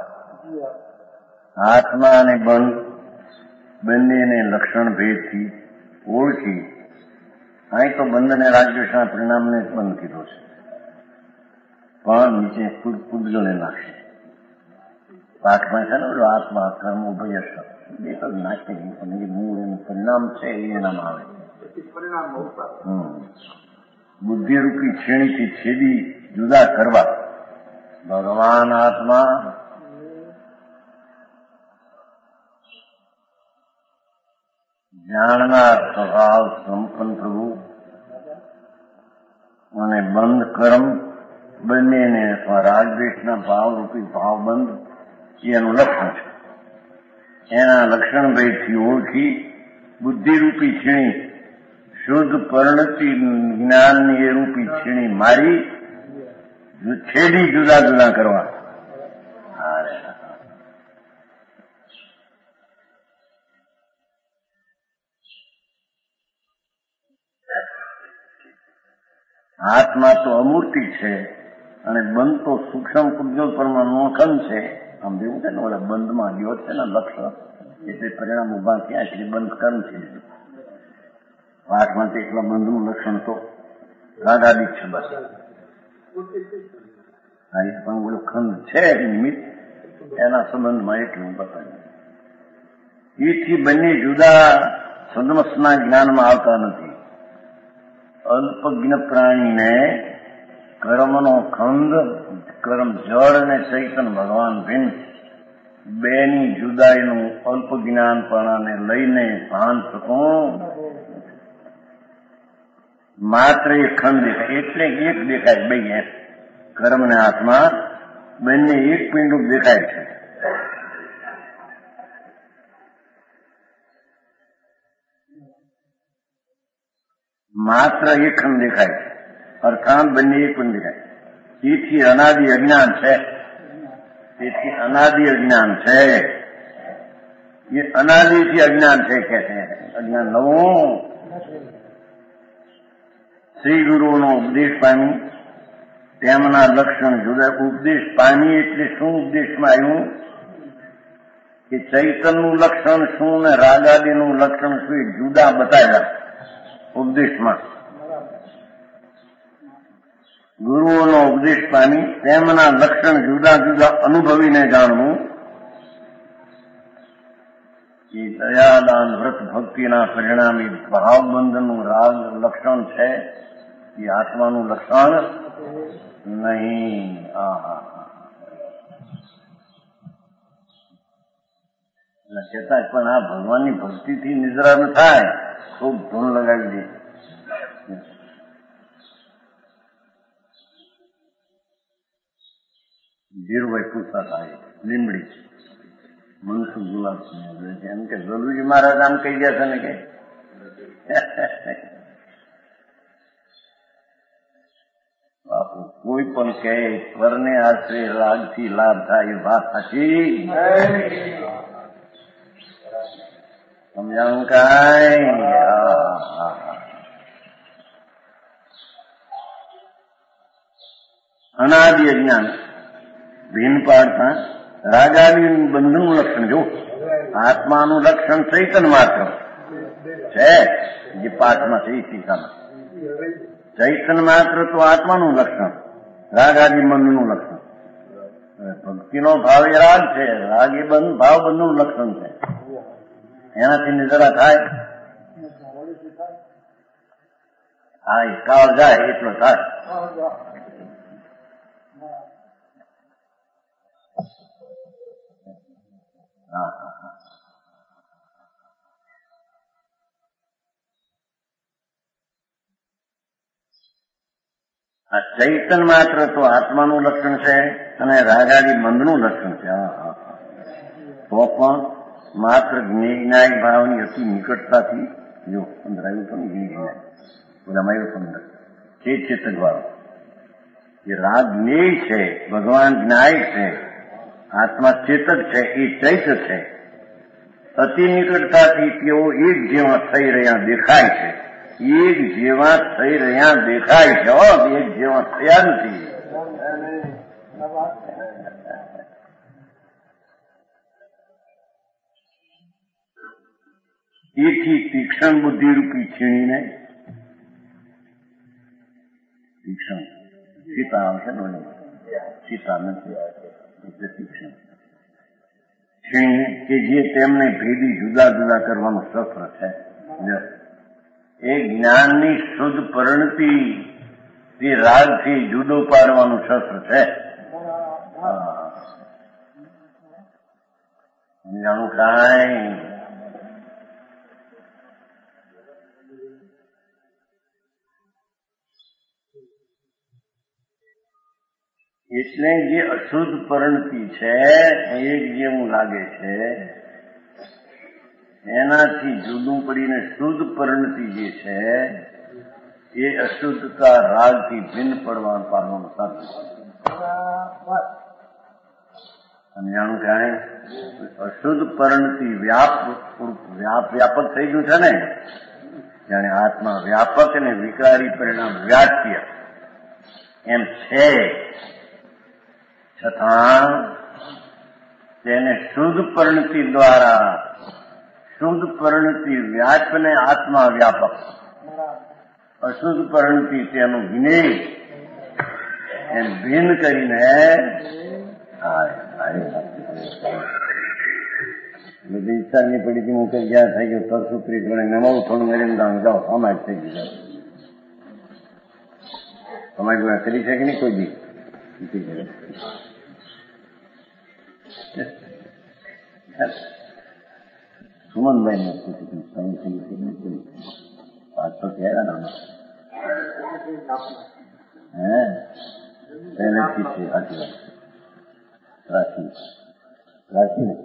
આત્મા અને બંધ બંનેને લક્ષણ ભેદથી ઓળખી અહીં તો બંધ અને રાગદ્વેષના પરિણામને જ બંધ કીધો છે, પણ નીચે પૂતગલે નાખશે. પાઠમાં છે ને આત્મા કર્મ ઉભય એ તો નાખી પણ એ મૂળ એનું પરિણામ છે એ એનામાં આવે. બુદ્ધિરૂપી શ્રેણીથી છેદી જુદા કરવા ભગવાન આત્મા જાણનાર સ્વભાવ સંપન્ન પ્રભુ અને બંધ કર્મ બંનેને અથવા રાગદ્વેષના ભાવરૂપી ભાવબંધ એનું લક્ષણ છે. એના લક્ષણ ભેદથી ઓળખી બુદ્ધિરૂપી છીણી શુદ્ધ પરિણતિ જ્ઞાનની એ રૂપી છીણી મારી છેડી જુદા જુદા કરવા. આત્મા તો અમૂર્તિ છે અને બંધ તો સૂક્ષ્મ પૂજ્યો પરમાણુ ખંડ છે. આમ જેવું છે ને ઓલા બંધમાં ગયો છે ને લક્ષણ એટલે પરિણામ ઉભા થયા છે બંધ કર્મ છે. પાઠમાં એકલા બંધનું લક્ષણ તો રાગાદિક છે બસ. હા એ પણ ઓલો ખંડ છે નિમિત્ત એના સંબંધમાં એટલું બતાવ્યું. એથી બંને જુદા સદમસના જ્ઞાનમાં આવતા નથી. અલ્પજ્ઞ પ્રાણીને કર્મનો ખંડ કર્મ જળ અને ચૈતન ભગવાન ભિન્ન બેની જુદાઈનું અલ્પ જ્ઞાનપણાને લઈને ભાન થતું માત્ર એક ખંડ દેખાય એટલે એક દેખાય. બે એમ કર્મ ને આત્મા બંને એક પિંડ દેખાય છે. માત્ર એક ખંડ દેખાય છે અર્થાત બંને એક પણ દેખાય. તેથી અનાદિ અજ્ઞાન છે. તેથી અનાદિ અજ્ઞાન છે. એ અનાદિથી અજ્ઞાન છે કે છે અજ્ઞાન નવું. શ્રી ગુરુનો ઉપદેશ પામી તેમના લક્ષણ જુદા. ઉપદેશ પામી એટલે શું ઉપદેશમાં આવ્યું કે ચૈતનનું લક્ષણ શું ને રાગાદિનું લક્ષણ શું એ જુદા બતાવ્યા ઉપદેશમાં. ગુરુઓનો ઉપદેશ પામી તેમના લક્ષણ જુદા જુદા અનુભવીને જાણવું એ દયાદાન વ્રત ભક્તિના પરિણામી ભાવબંધનું રાગ લક્ષણ છે. એ આત્માનું લક્ષણ નહીં. આહા કહેતા પણ આ ભગવાનની ભક્તિથી નિદ્રા ન થાય. ખૂબ ધૂન લગાવી દે. ધીરુભાઈ પૂછતા થાય લીમડી મનસુખ ગુલાબ એમ કે ગલુજી મહારાજ આમ કહી ગયા છે ને કે બાપુ કોઈ પણ કહે પરને આશરે રાગથી લાભ થાય એ વાત સાચી સમજાણું કાંઈ અનાદિ અજ્ઞાન ભીન પાડતા રાગાદી બંધનું લક્ષણ જો આત્માનું લક્ષણ ચૈતન માત્ર છે જે પાઠમાં છે એ ટીકામાં ચૈતન માત્ર તો આત્માનું લક્ષણ રાગાદી બંધનું લક્ષણ ભક્તિનો ભાવ એ રાગ છે રાગ એ બંધ ભાવ બંધનું લક્ષણ છે એનાથી નિજરા થાય હા એ કાળ જાય એટલો થાય હા હા હા આ ચૈતન માત્ર તો આત્માનું લક્ષણ છે અને રાગાદી મંદનું લક્ષણ છે હા હા તો પણ માત્ર જ્ઞેયનાયક ભાવની અતિ નિકટતાથી જો અંદર આવ્યું તો ને જ્ઞેય ઓલામાં આવ્યું તો અંદર તે ચેતક વાળો એ રાગ જ્ઞેય છે ભગવાન જ્ઞાયક છે આત્મા ચેતક છે એ ચૈત છે અતિ નિકટતાથી તેઓ એક જેવા થઈ રહ્યા દેખાય છે એક જેવા થઈ રહ્યા દેખાય છે એક જેવા થયા નથી તેથી તીક્ષ્ણ બુદ્ધિરૂપી છીણીને તીક્ષ્ણ સીતા આવશે ને સીતા નથી એટલે તીક્ષ્ણ છીણીને કે જે તેમને ભેદી જુદા જુદા કરવાનું શસ્ત્ર છે એ જ્ઞાનની શુદ્ધ પરિણતિ તે રાગથી જુદો પાડવાનું શસ્ત્ર છે જાણું કાંઈ એટલે જે અશુદ્ધ પરિણતિ છે એક જેવું લાગે છે એનાથી જુદું પડીને શુદ્ધ પરિણતિ જે છે એ અશુદ્ધતા રાગથી ભિન્ન પડવા પાડવાનું સાધન સમજાણું કાંઈ અશુદ્ધ પરિણતિ વ્યાપ વ્યાપ વ્યાપક થઈ ગયું છે ને જાણે આત્મા વ્યાપક અને વિકારી પરિણામ વ્યાપ્ય એમ છે છતાં તેને શુદ્ધ પરિણતિ દ્વારા શુદ્ધ પરિણતિ વ્યાપને આત્મા વ્યાપક અશુદ્ધ પરિણતિ તેનું જ્ઞેય એમ ભિન્ન કરીને બધી ઈચ્છા નહીં પડી હતી હું કઈ જ્યાં થઈ ગયો તરસુત્રી જોડે નમાવું થોડું મેળવીને જાઓ સમાજ થઈ ગયું તમારી જોડે કરી છે કે નહીં કોઈ દી સુમનભાઈ ને પાંચસો કહેરા નામ હે પહેલેથી છે આટલી વાત રાખી રાખી ને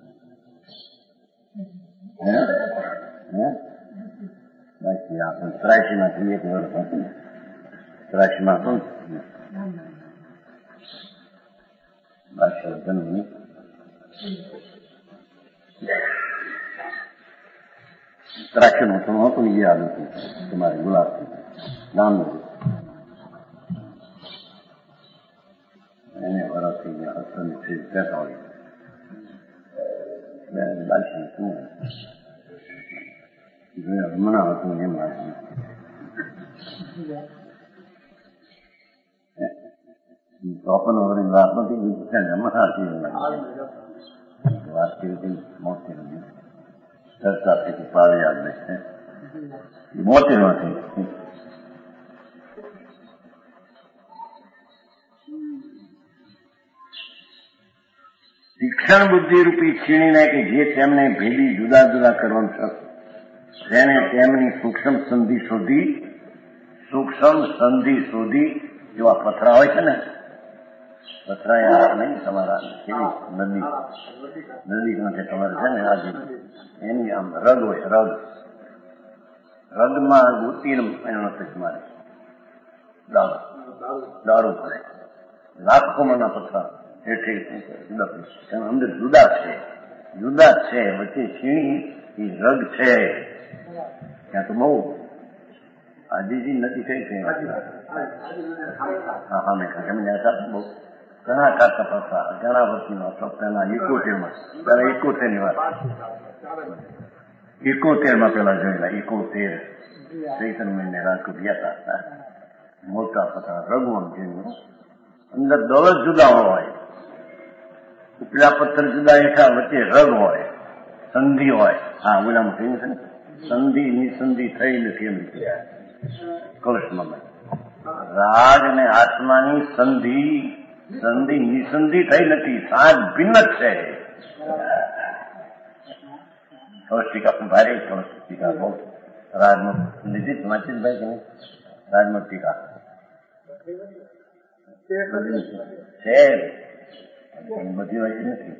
હે હે રાખી આપણે ત્રાસી માંથી એક વર્ષ હતું ત્રાસી માં હતું બાદશાહ જન્મની ત્રાક્ષી નું થોડું હતું એ યાદ હતું તમારે ગુલાબ ગામનું એને વરસ થઈ ગયા હસની ફીસ કહેતા હોય બાદશાહ શું હમણાં હતું એમ લાગે ચોપન વર્ષની વાત નથી હમણાં વાત કરી હતી મોટી ચર્ચા થઈ પાર યાદ નહીં મોટી નથી શિક્ષણ બુદ્ધિ રૂપી છીણીને કે જે તેમને ભેદી જુદા જુદા કરવાનું શક્ય જેને તેમની સૂક્ષ્મ સંધિ શોધી સૂક્ષ્મ સંધિ શોધી જેવા પથરા હોય છે ને પથરાયા નહીં તમારા કેવી નદી નદી કાંઠે તમારે છે ને આજે એની આમ રગ હોય રગ રગમાં ગોતી એનો મારે દારૂ દારૂ પડે લાખોમાંના પથરા હેઠે જુદા એના અંદર જુદા છે જુદા છે વચ્ચે છીણી એ રગ છે ત્યાં તો બહુ આજીજી નથી કઈ છે હા હા મેં ખાતે બહુ ઘણા કાકા પથરા ઘણા વર્ષનો પેલા ઇકોતેરમાં પેલા ઇકોતેર ની વાત ઇકોતેર માં પેલા જોયેલા ઇકોતેર ચૈતન મહિને રાજકોટ ગયા હતા મોટા પથરા રઘુવંશ જેનું અંદર દોલત જુદા હોય ઉપલા પથ્થર જુદા એઠા વચ્ચે રગ હોય સંધિ હોય હા ઓલામાં થયું છે ને સંધિ નિસંધિ થઈ નથી એમ કલશમાં રાગ અને આત્માની સંધિ સંધિ નિસંધિ થઈ નથી સાત ભિન્ન છે ટીકા ભારે ટીકા બહુ રાજમત લીધી માચીભાઈ કે રાજમત ટીકા છે બધી વાંચી નથી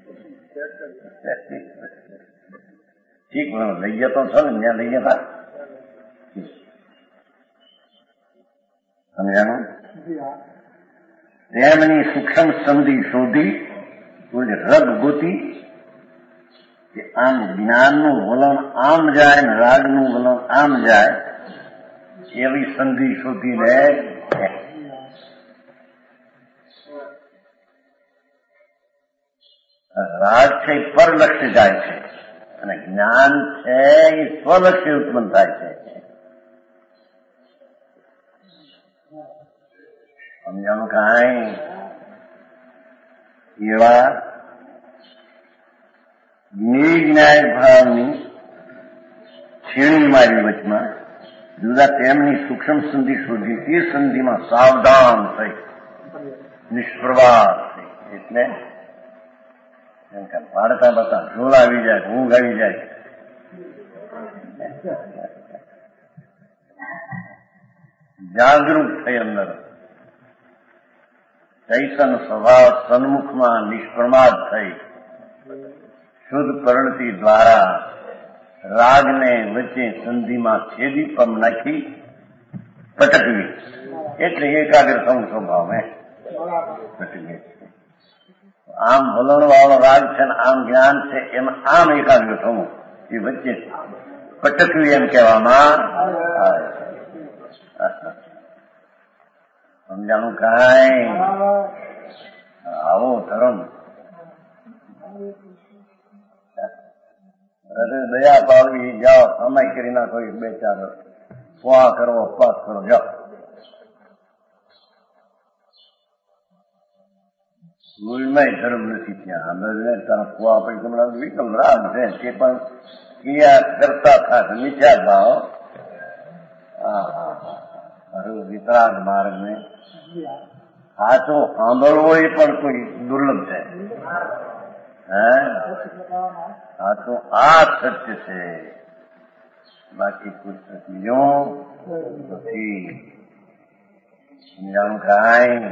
ઠીક લઈ ગયા તો છો ને ત્યાં લઈ ગયા હતા સમજાણું તેમની સૂક્ષ્મ સંધિ શોધી રગ ગોતી કે આમ જ્ઞાનનું વલણ આમ જાય ને રાગનું વલણ આમ જાય એવી સંધિ શોધી લે રાગ છે એ પરલક્ષ્ય જાય છે અને જ્ઞાન છે એ સ્વલક્ષ્ય ઉત્પન્ન થાય છે સમજાણું કાંઈ એવા નિર્જ્ઞાય ભાવની છીણી મારી વચમાં જુદા તેમની સૂક્ષ્મ સંધિ શોધી એ સંધિમાં સાવધાન થઈ નિષ્પ્રવાહ થઈ એટલે પાડતા બતા ઢોળ આવી જાય ઊંઘ આવી જાય જાગૃત થઈ અંદર ચૈતન સ્વભાવ સન્મુખમાં નિષ્પ્રમાદ થઈ શુદ્ધ કરણતી દ્વારા રાગને વચ્ચે સંધિમાં છેદી પમ નાખી પટકવી એટલે એકાગ્ર થવું સ્વભાવ હે પટકી આમ વલણ વાળો રાગ છે ને આમ જ્ઞાન છે એમાં આમ એકાગ્ર થવું એ વચ્ચે પટકવી એમ કહેવામાં આવે સમજાણું કાંઈ આવો ધર્મ દયા પાડવી જાઓ સમય કરી નાખો બે ચાર સ્વા કરો અપવાસ કરો જાઓ ભૂલમાં ધર્મ નથી ત્યાં તારા ફુવા પછી તમારા વિકલ્પ રાગ છે તે પણ ક્રિયા કરતા થાય નીચા ભાવ વિતરાગ માર્ગ ને સાચો સાંભળવો એ પણ કોઈ દુર્લભ છે હે સાચો આ સત્ય છે બાકી કોઈ સત્યો નથી સમજાણું કાંઈ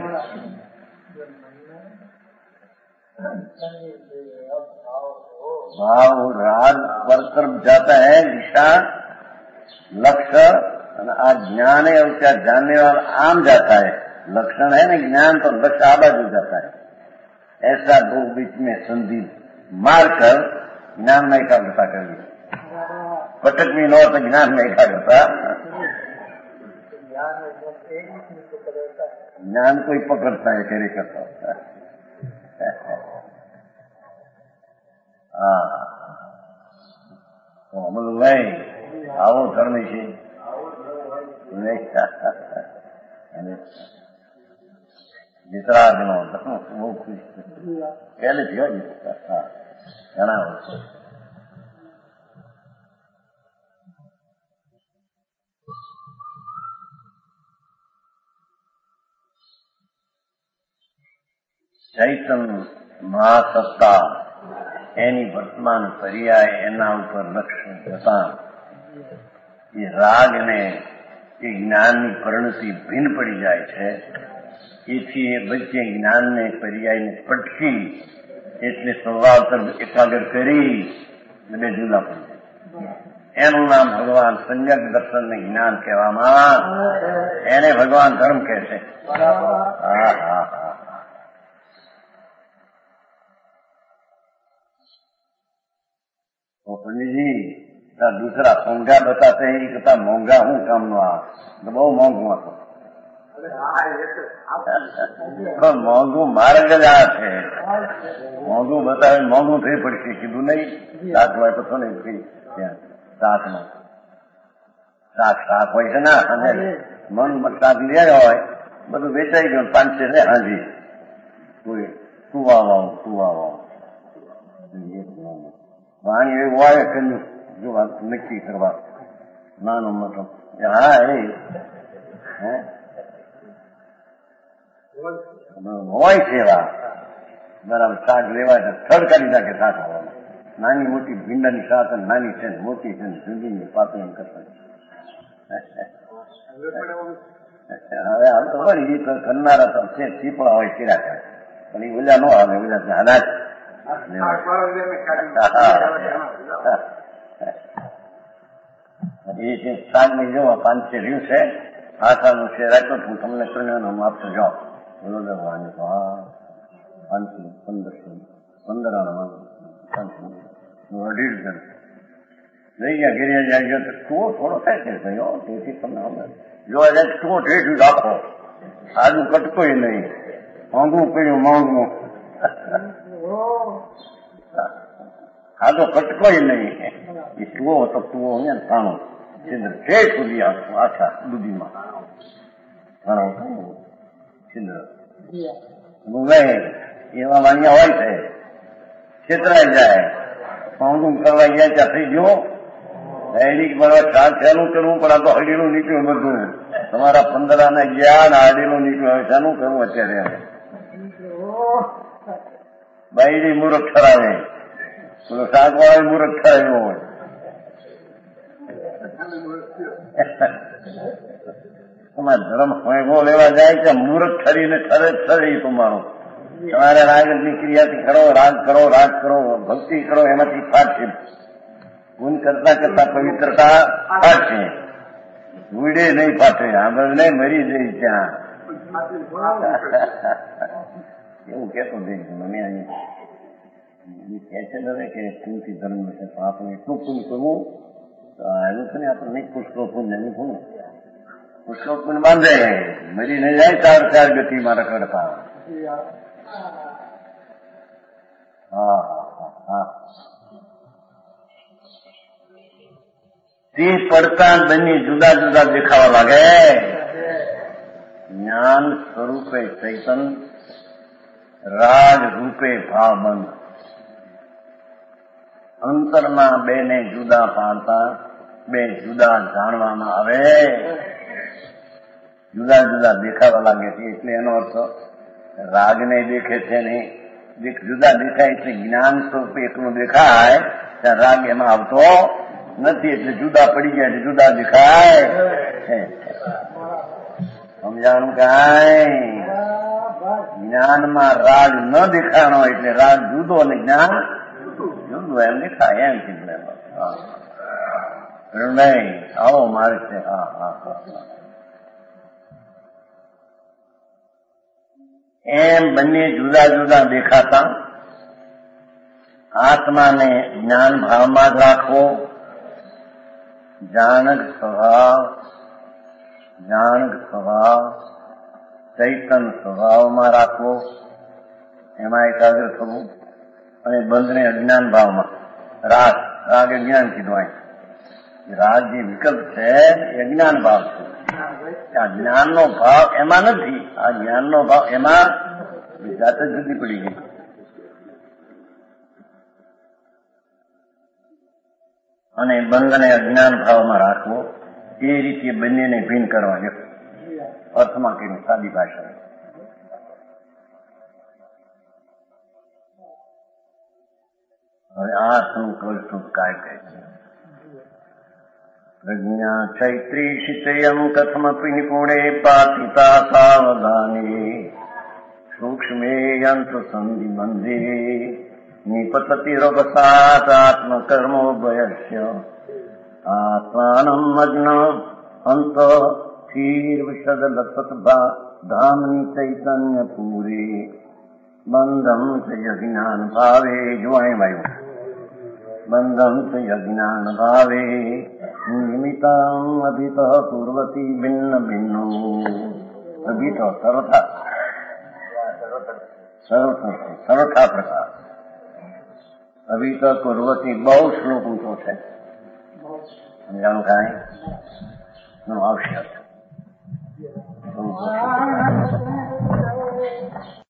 भाव राग पर तरफ जाता है दिशा लक्ष्य आज ज्ञान है और क्या जानने वाला आम जाता है लक्षण है ना ज्ञान तो लक्ष्य आबाद हो जाता है ऐसा दो बीच में संधि मारकर ज्ञान में एकाग्रता करनी पटक भी न हो तो ज्ञान में एकाग्रता ज्ञान कोई पकड़ता है तेरे करता होता है હા અમલભાઈ આવો ધર્મ છે વિતરાગનો બહુ ખુશ પહેલેથી હોય ઘણા વર્ષો ચૈતન મહાસત્તા એની વર્તમાન પર્યાય એના ઉપર લક્ષ્ય જતા એ રાગ ને એ જ્ઞાનની પરિણતિ ભિન્ન પડી જાય છે એથી વચ્ચે જ્ઞાનને પર્યાયને પટકી એટલે સ્વભાવ તરફ એકાગ્ર કરી બે જુદા પડી જાય. એનું નામ ભગવાન સંજ્ઞક દર્શન ને જ્ઞાન કહેવામાં, એને ભગવાન ધર્મ કહે છે. હા હા હા तो पंडित जी दूसरा मोंघा बताते हैं कि कहता मोंघा हूँ काम नो आ तो बहु मोंघू હતો પણ મોંઘું માર્ગ જ આ છે. મોંઘું બતાવે મોંઘું થઈ પડશે કીધું નહીં. શાક હોય તો છો ને ત્યાં શાકમાં શાક શાક હોય છે ને અને મન શાક લે હોય બધું વેચાઈ ગયું પાંચસો ને હાજી કોઈ તુવા વાવ તુવા વાવ વાણી એવું આવે કર્યું જો નક્કી કરવા નાનો મોટો હા એ હોય સેવા બરાબર. શાક લેવા છે થડ કાઢી નાખે શાક આવવાનું. નાની મોટી ભીંડાની શાક નાની છે મોટી છે જુદીની પાપડી કરતા. હવે હાલ તો વળી કરનારા તો છે ચીપડા હોય ચીરા કરે પણ એ ઓલા ન આવે ઓલા હાલાત એ છે શાક ની જો પાંચસો રહ્યું છે આશાનું છે રાખ્યો હું તમને કલ્યાણ આપતો જાઓ બોલો વાની હા પાંચસો પંદરસો પંદર અઢી રૂપિયા લઈ ગયા ઘેર જાય તો ટુઓ થોડો થાય છે ભાઈ તેથી તમને જોવા જાય ટુઓ ઠેઠું રાખો આજુ કટકોય નહીં મોંઘું પડ્યું મોંઘું આ તો કટકોય નહીં એ ટુઓ તો ટુઓ ને તાણું છિદ્ર ઠેઠ સુધી આખા દૂધીમાં છિદ્ર એવા વાણિયા હોય છે છેતરાઈ જાય મોંઘું કરવા ગયા ત્યાં થઈ ગયો દૈનિક બરાબર ચાર ચાલુ કરવું પણ આ તો હડીનું નીકળ્યું બધું તમારા પંદરાના ગયા ને હડીનું નીકળ્યું હવે ચાલુ કરવું અત્યારે બાયડી મૂર્ખ ઠરાવે પેલો શાક વાળા મૂર્ખ ઠરાવ્યો હોય તમારે ધર્મ ફેંકો લેવા જાય કે મૂર્ખ ઠરીને ઠરે ઠરે તમારો તમારે રાગની ક્રિયાથી કરો રાગ કરો રાગ કરો ભક્તિ કરો એમાંથી ફાટશે. ગુણ કરતા કરતા પવિત્રતા ફાટશે. ઉડે નહીં ફાટે આંબળ નહીં મરી જઈ ત્યાં એવું કેતો મને અહીં કહે છે ને કે પૂરથી ધર્મ છે તો આપણે એટલું પૂર્ણ કરવું તો એનું છે ને આપણે નહીં પુષ્પો પૂર્ણ એનું પૂર્ણ પુષ્પો પૂર્ણ બાંધે મરી નહીં જાય ચાર ચાર ગતિ મારા કરતા. હા હા હા તે પડતા બંને જુદા જુદા દેખાવા લાગે. જ્ઞાન સ્વરૂપે ચૈતન રાગ રૂપે ભાવબંધ અંતરના બે ને જુદા પાડતા બે જુદા જાણવામાં આવે જુદા જુદા દેખાવા લાગે છે એટલે એનો અર્થ રાગને દેખે છે ને જુદા દેખાય એટલે જ્ઞાન સ્વરૂપે એકલું દેખાય ત્યાં રાગ એમાં આવતો નથી એટલે જુદા પડી ગયા એટલે જુદા દેખાય છે. સમજાવાનું કાંઈ જ્ઞાનમાં રાગ ન દેખાણો એટલે રાગ જુદો અને જ્ઞાન જુદો એમ દેખાય એમ કીધું નહીં આવો મારે છે. હા હા હા એમ બંને જુદા જુદા દેખાતા આત્માને જ્ઞાન ભાવમાં જ રાખવો. જાણક સ્વભાવ જાણક સ્વભાવ ચૈતન સ્વભાવમાં રાખવો એમાં એકાગ્ર થવું અને બંધને અજ્ઞાન ભાવમાં રાગ રાગ અજ્ઞાન કીધું અહીં રાગ જે વિકલ્પ છે એ અજ્ઞાન ભાવ છે. આ જ્ઞાનનો ભાવ એમાં નથી આ જ્ઞાનનો ભાવ એમાં જાત જ જુદી પડી ગઈ. અને બંધને અજ્ઞાન ભાવમાં રાખવો એ રીતે બંનેને ભિન્ન કરવા જો અર્થમાં કીધું સાદી ભાષા. હવે આ શું કરશું કાંઈ કહે છે प्रज्ञा चैत्री शितयम् कथमपि निपुणे पातिता सावधाने सूक्ष्मे यन्त्रसन्धिबन्धे निपतति रभसादात्मकर्मोभयस्य आत्मानम् मग्न अन्त क्षीरविशदलसद्भा धाम्नि चैतन्यपूरे बन्धम् च यज्ञानुभावे जुवायवायु बन्धम् च यज्ञानुभावे निमित्तम् अभितः कुर्वति भिन्न भिन्नो अभितः सर्वथा सर्वथा प्रकार अभी तक कुर्वती बहुत श्लोक उनको है समझाओ खाए आवश्यक